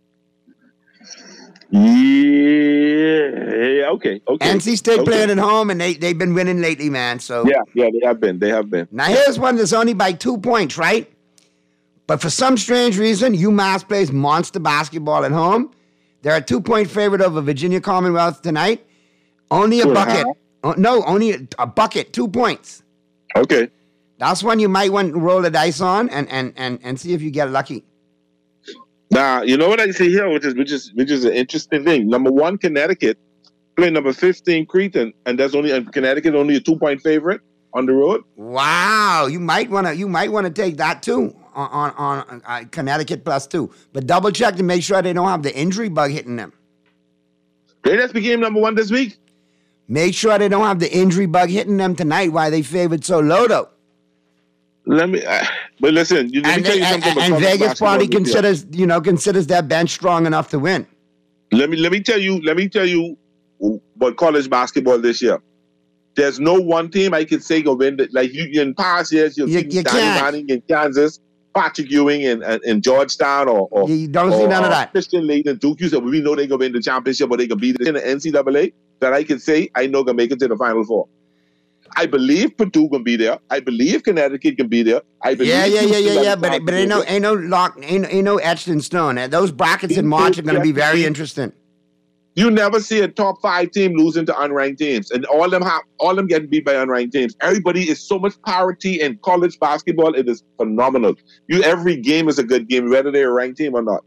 Yeah, okay, okay. N C State okay. playing at home, and they, they've been winning lately, man. So Yeah, yeah, they have been. They have been. now here's one that's only by two points, right? But for some strange reason, UMass plays monster basketball at home. They're a two-point favorite over Virginia Commonwealth tonight. Only a Two and a bucket. half? Oh, no, only a, a bucket, two points. Okay. That's one you might want to roll the dice on and and and, and see if you get lucky. Now, you know what I see here, which is which is which is an interesting thing. Number one, Connecticut playing number fifteen, Cretan, and that's only and Connecticut only a two point favorite on the road. Wow, you might want to you might want to take that too on on, on uh, Connecticut plus two, but double check to make sure they don't have the injury bug hitting them. They just became number one this week. Make sure they don't have the injury bug hitting them tonight. Why they favored so low though? Let me, uh, but listen. You, let and me tell you and, something. and, and Vegas probably considers you know considers their bench strong enough to win. Let me let me tell you. Let me tell you about college basketball this year. There's no one team I can say go win. The, like you in past years, you've you, seen you Danny Manning in Kansas, Patrick Ewing in, in, in Georgetown, or, or you don't or, see none of uh, that. Christian Lane and Duke. You said we know they gonna win the championship, but they can beat it in the N C double A. That I can say I know gonna make it to the Final Four. I believe Purdue can be there. I believe Connecticut can be there. I believe yeah, yeah, yeah, yeah, Houston yeah. But but ain't no ain't no lock ain't, ain't no etched in stone. And those brackets in March are going to be very interesting. You never see a top five team losing to unranked teams, and all them have all them getting beat by unranked teams. Everybody is so much parity in college basketball. It is phenomenal. You every game is a good game, whether they're a ranked team or not.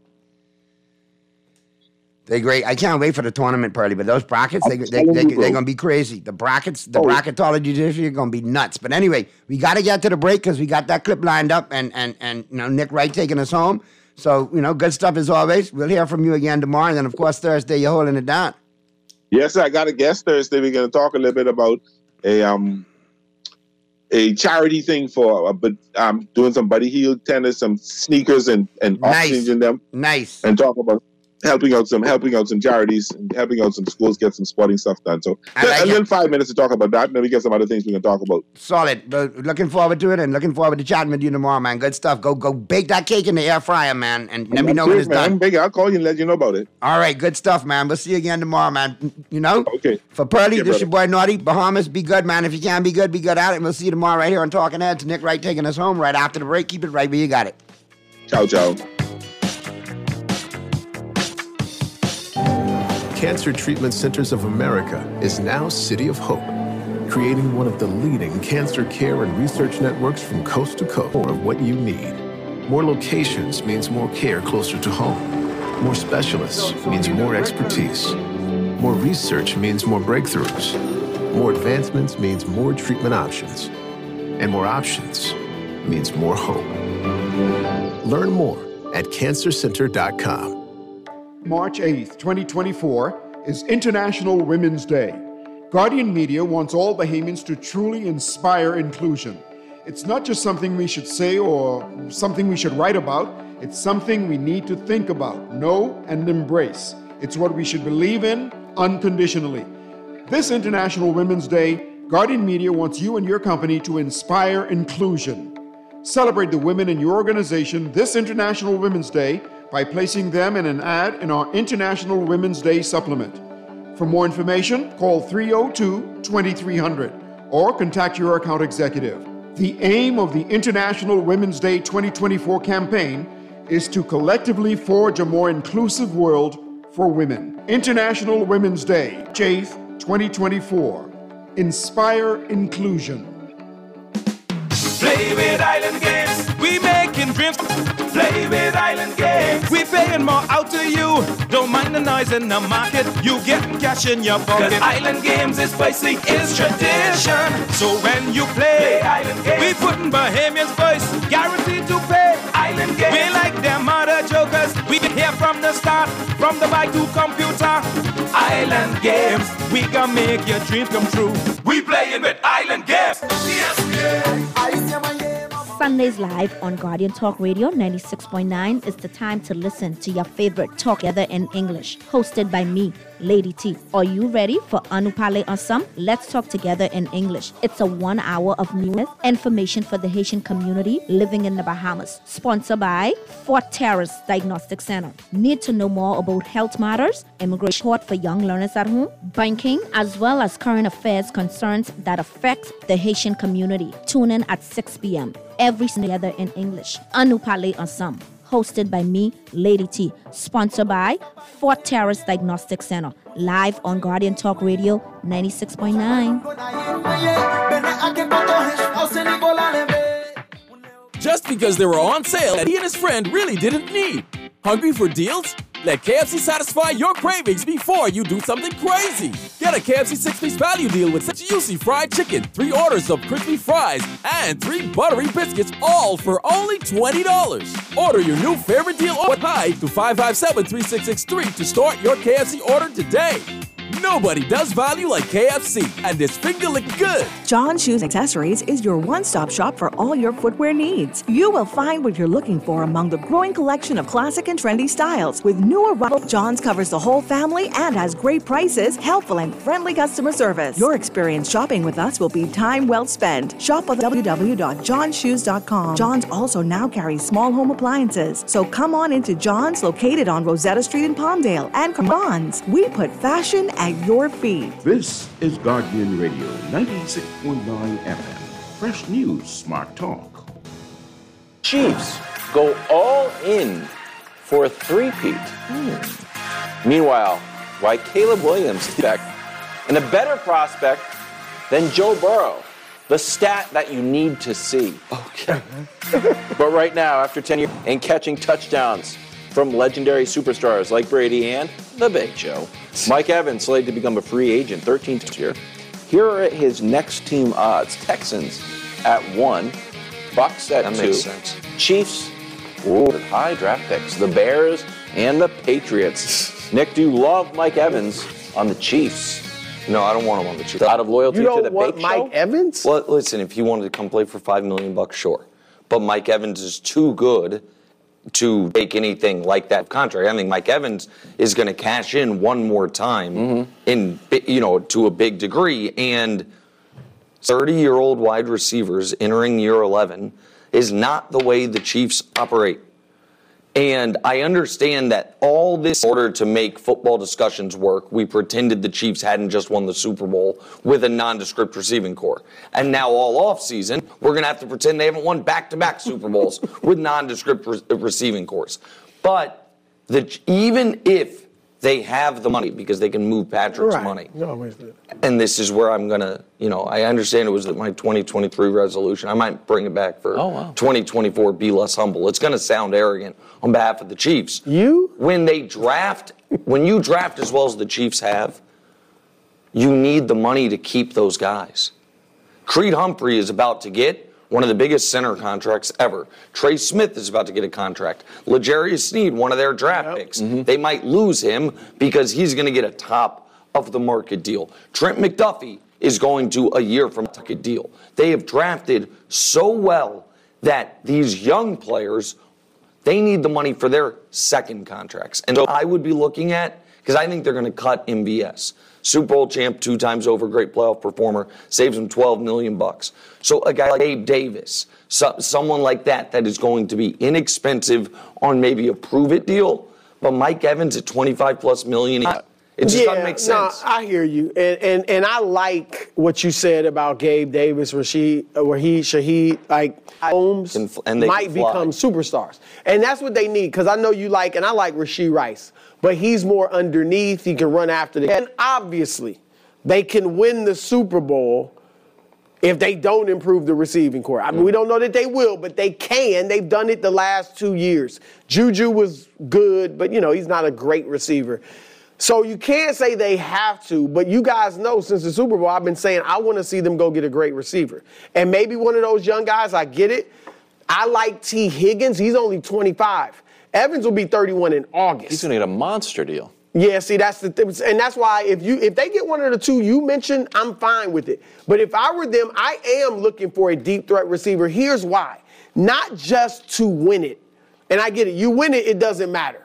They're great. I can't wait for the tournament party, but those brackets, they, they, they, they're going to be crazy. The brackets, the oh. bracketology this year are going to be nuts. But anyway, we got to get to the break because we got that clip lined up and, and, and you know, Nick Wright taking us home. So, you know, good stuff as always. We'll hear from you again tomorrow. And then, of course, Thursday, you're holding it down. Yes, I got a guest Thursday. We're going to talk a little bit about a um a charity thing for uh, but um doing some Buddy Hield tennis, some sneakers and, and nice. off-changing them. Nice. And talk about helping out some helping out some charities and helping out some schools get some sporting stuff done. So like a little five minutes to talk about that, and then we get some other things we can talk about. Solid. But looking forward to it and looking forward to chatting with you tomorrow, man. Good stuff. Go go bake that cake in the air fryer, man, and let I'm me know when it's man. done. I'm big. I'll call you and let you know about it. All right, good stuff, man. We'll see you again tomorrow, man. You know? Okay. For Pearly, yeah, this brother. your boy Naughty. Bahamas, be good, man. If you can be good, be good at it. And we'll see you tomorrow right here on Talking Heads. Nick Wright taking us home right after the break. Keep it right where you got it. Ciao, ciao. Cancer Treatment Centers of America is now City of Hope, creating one of the leading cancer care and research networks from coast to coast. More of what you need. More locations means more care closer to home. More specialists means more expertise. More research means more breakthroughs. More advancements means more treatment options. And more options means more hope. Learn more at cancer center dot com. March eighth, twenty twenty-four is International Women's Day. Guardian Media wants all Bahamians to truly inspire inclusion. It's not just something we should say or something we should write about. It's something we need to think about, know, and embrace. It's what we should believe in unconditionally. This International Women's Day, Guardian Media wants you and your company to inspire inclusion. Celebrate the women in your organization this International Women's Day by placing them in an ad in our International Women's Day supplement. For more information, call three oh two, two three hundred or contact your account executive. The aim of the International Women's Day twenty twenty-four campaign is to collectively forge a more inclusive world for women. International Women's Day, March eighth, twenty twenty-four. Inspire inclusion. Play with Island Games, we making dreams. Play with Island Games, we paying more out to you. Don't mind the noise in the market, you getting cash in your pocket. Cause Island Games is spicy, it's tradition. So when you play, play Island Games, we putting Bahamians first, guaranteed to pay. Island Games, we like them other jokers. We been here from the start, from the bike to computer. Island Games, we can make your dreams come true. We playing with Island Games. Yes, yeah. Sundays live on Guardian Talk Radio ninety-six point nine is the time to listen to your favorite Talk Together in English, hosted by me, Lady T. Are you ready for Anupale Assam? Let's talk together in English. It's a one hour of news, information for the Haitian community living in the Bahamas. Sponsored by Fort Terrace Diagnostic Center. Need to know more about health matters, immigration support for young learners at home, banking, as well as current affairs concerns that affect the Haitian community. Tune in at six p.m. every Sunday together in English. Anupale Assam. hosted by me, Lady T. Sponsored by Fort Terrace Diagnostic Center. Live on Guardian Talk Radio ninety-six point nine. Just because they were on sale that he and his friend really didn't need. Hungry for deals? Let K F C satisfy your cravings before you do something crazy. Get a K F C six-piece value deal with juicy fried chicken, three orders of crispy fries, and three buttery biscuits, all for only twenty dollars. Order your new favorite deal or hi to five five seven, three six six three to start your K F C order today. Nobody does value like K F C, and this finger lick good. John Shoes Accessories is your one-stop shop for all your footwear needs. You will find what you're looking for among the growing collection of classic and trendy styles. With new arrival, John's covers the whole family and has great prices, helpful and friendly customer service. Your experience shopping with us will be time well spent. Shop at w w w dot john shoes dot com. John's also now carries small home appliances, so come on into John's, located on Rosetta Street in Palmdale. And come on, we put fashion at your feet. This is Guardian Radio ninety-six point nine F M. Fresh news, smart talk. Chiefs go all in for a three-peat. Hmm. Meanwhile, why Caleb Williams is back and a better prospect than Joe Burrow. The stat that you need to see. Okay. But right now, after ten years and catching touchdowns from legendary superstars like Brady and the Big Joe, Mike Evans slated to become a free agent, thirteenth this year. Here are his next team odds. Texans at one, Bucks at that two, makes sense. Chiefs, ooh, high draft picks, the Bears and the Patriots. Nick, do you love Mike Evans on the Chiefs? No, I don't want him on the Chiefs. Out of loyalty you don't to the want Big Mike Show? Evans? Well, listen, if he wanted to come play for five million bucks, sure. But Mike Evans is too good to take anything like that contract. I think Mike Evans is going to cash in one more time, mm-hmm. in you know to a big degree. And thirty-year-old wide receivers entering year eleven is not the way the Chiefs operate. And I understand that all this, in order to make football discussions work, we pretended the Chiefs hadn't just won the Super Bowl with a nondescript receiving core. And now all offseason, we're going to have to pretend they haven't won back-to-back Super Bowls with nondescript re- receiving cores. But the, even if they have the money, because they can move Patrick's right. money. No, wait a minute. And this is where I'm going to, you know, I understand it was my twenty twenty-three resolution. I might bring it back for oh, wow. twenty twenty-four, be less humble. It's going to sound arrogant on behalf of the Chiefs. You? When they draft, when you draft as well as the Chiefs have, you need the money to keep those guys. Creed Humphrey is about to get one of the biggest center contracts ever. Trey Smith is about to get a contract. L'Jarius Sneed, one of their draft yep. picks. Mm-hmm. They might lose him because he's going to get a top of the market deal. Trent McDuffie is going to a year from a deal. They have drafted so well that these young players, they need the money for their second contracts. And so I would be looking at, because I think they're going to cut M V S. Super Bowl champ, two times over, great playoff performer, saves him twelve million bucks. So a guy like Gabe Davis, so, someone like that, that is going to be inexpensive on maybe a prove-it deal, but Mike Evans at twenty-five plus million, it just yeah, doesn't make sense. No, I hear you, and, and and I like what you said about Gabe Davis, Rashid, Raheed Shaheed, like Holmes and, and they might become superstars, and that's what they need. Because I know you like, and I like Rashee Rice. But he's more underneath. He can run after the. And obviously, they can win the Super Bowl if they don't improve the receiving core. I mean, we don't know that they will, but they can. They've done it the last two years. Juju was good, but, you know, he's not a great receiver. So you can't say they have to, but you guys know since the Super Bowl, I've been saying I want to see them go get a great receiver. And maybe one of those young guys, I get it. I like T. Higgins. He's only twenty-five. Evans will be thirty-one in August. He's going to get a monster deal. Yeah, see, that's the th- and that's why if you if they get one of the two you mentioned, I'm fine with it. But if I were them, I am looking for a deep threat receiver. Here's why. Not just to win it. And I get it. You win it, it doesn't matter.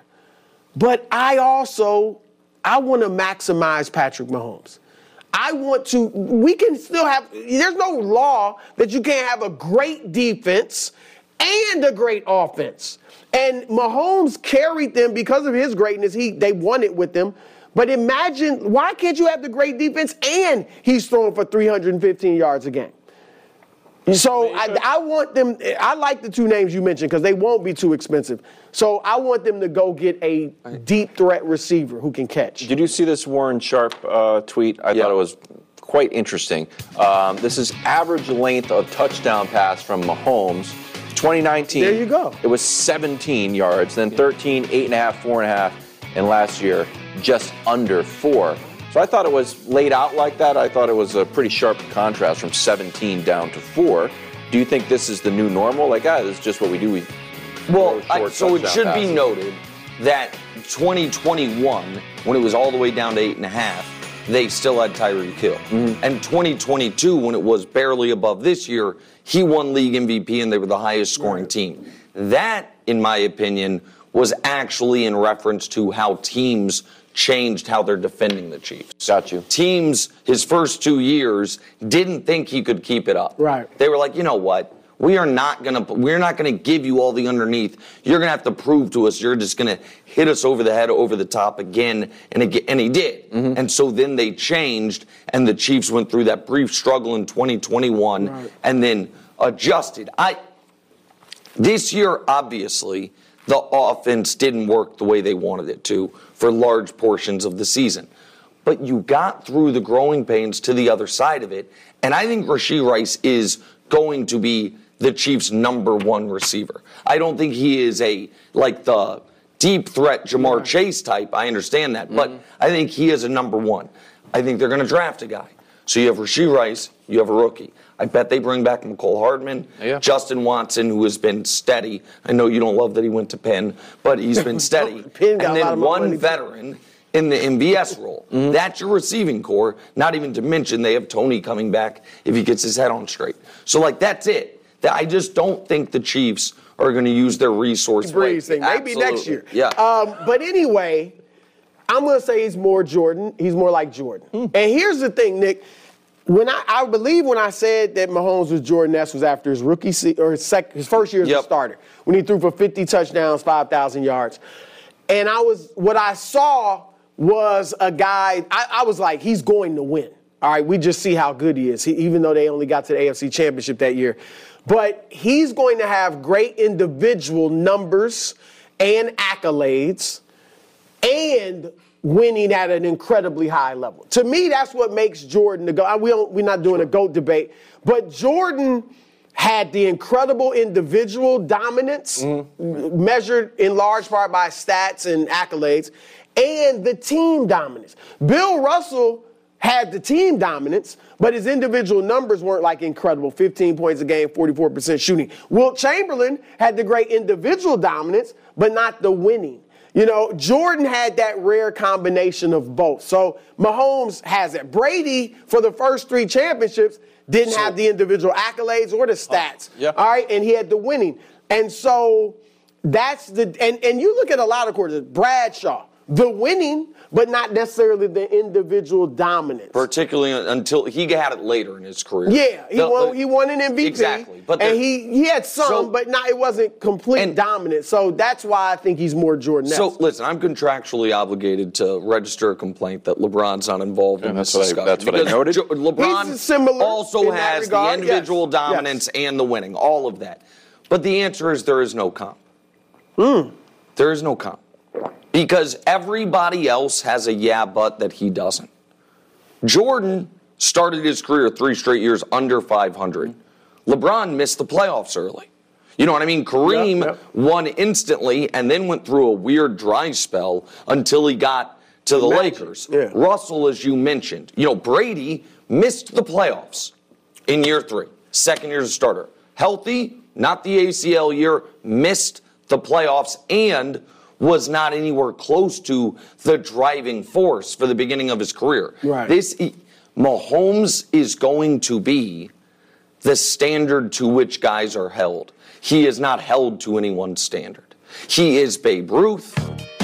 But I also, I want to maximize Patrick Mahomes. I want to, we can still have, there's no law that you can't have a great defense and a great offense. And Mahomes carried them because of his greatness. He they won it with them. But imagine, why can't you have the great defense and he's throwing for three hundred fifteen yards a game? So I, I want them, I like the two names you mentioned because they won't be too expensive. So I want them to go get a deep threat receiver who can catch. Did you see this Warren Sharp uh, tweet? I yeah. thought it was quite interesting. Um, this is average length of touchdown pass from Mahomes. twenty nineteen. There you go. It was seventeen yards, then thirteen, eight and a half, four and a half, and last year just under four. So I thought it was laid out like that. I thought it was a pretty sharp contrast from seventeen down to four. Do you think this is the new normal? Like, ah, this is just what we do. We well, I, so it should passes. be noted that twenty twenty-one, when it was all the way down to eight and a half, they still had Tyreek Hill. Mm-hmm. And twenty twenty-two, when it was barely above this year, he won league M V P and they were the highest scoring right. team. That, in my opinion, was actually in reference to how teams changed how they're defending the Chiefs. Got you. Teams, his first two years, didn't think he could keep it up. Right. They were like, you know what? We are not gonna. We're not gonna give you all the underneath. You're gonna have to prove to us. You're just gonna hit us over the head, over the top again and again. And he did. Mm-hmm. And so then they changed, and the Chiefs went through that brief struggle in twenty twenty-one, right. and then adjusted. I. This year, obviously, the offense didn't work the way they wanted it to for large portions of the season. But you got through the growing pains to the other side of it, and I think Rashee Rice is going to be the Chiefs' number one receiver. I don't think he is a, like the deep threat Jamar yeah. Chase type. I understand that, mm-hmm. but I think he is a number one. I think they're going to draft a guy. So you have Rashee Rice, you have a rookie. I bet they bring back McCole Hardman, yeah. Justin Watson, who has been steady. I know you don't love that he went to Penn, but he's been steady. and then one veteran in the M V S role. Mm-hmm. That's your receiving core, not even to mention they have Tony coming back if he gets his head on straight. So, like, that's it. I just don't think the Chiefs are going to use their resource Breeze thing. Maybe next year. Yeah. Um, but anyway, I'm going to say he's more Jordan. He's more like Jordan. Mm. And here's the thing, Nick. When I, I believe when I said that Mahomes was Jordan-esque was after his rookie se- or his, sec- his first year as yep. a starter, when he threw for fifty touchdowns, five thousand yards. And I was what I saw was a guy, I, I was like, he's going to win. All right, we just see how good he is, he, even though they only got to the A F C Championship that year. But he's going to have great individual numbers and accolades and winning at an incredibly high level. To me, that's what makes Jordan the GOAT. We don't, we're not doing a GOAT debate, but Jordan had the incredible individual dominance, mm-hmm. measured in large part by stats and accolades, and the team dominance. Bill Russell had the team dominance, but his individual numbers weren't like incredible. fifteen points a game, forty-four percent shooting. Wilt Chamberlain had the great individual dominance, but not the winning. You know, Jordan had that rare combination of both. So Mahomes has it. Brady, for the first three championships, didn't so, have the individual accolades or the stats. Uh, yeah. All right, and he had the winning. And so that's the and, and you look at a lot of quarterbacks, Bradshaw, the winning, but not necessarily the individual dominance. Particularly until he had it later in his career. Yeah, he the, won. He won an M V P. Exactly, but and he he had some, so, but not it wasn't complete and, dominant. So that's why I think he's more Jordan-esque. So listen, I'm contractually obligated to register a complaint that LeBron's not involved yeah, in this that's discussion. What I, that's what I noted. Jo- LeBron also has the individual yes. dominance yes. and the winning, all of that. But the answer is there is no comp. Mm. There is no comp. Because everybody else has a yeah, but that he doesn't. Jordan started his career three straight years under five hundred. LeBron missed the playoffs early. You know what I mean? Kareem yep, yep. won instantly and then went through a weird dry spell until he got to the Magic. Lakers. Yeah. Russell, as you mentioned. You know, Brady missed the playoffs in year three. Second year as a starter. Healthy, not the A C L year, missed the playoffs and was not anywhere close to the driving force for the beginning of his career. Right. This Mahomes is going to be the standard to which guys are held. He is not held to any one standard. He is Babe Ruth.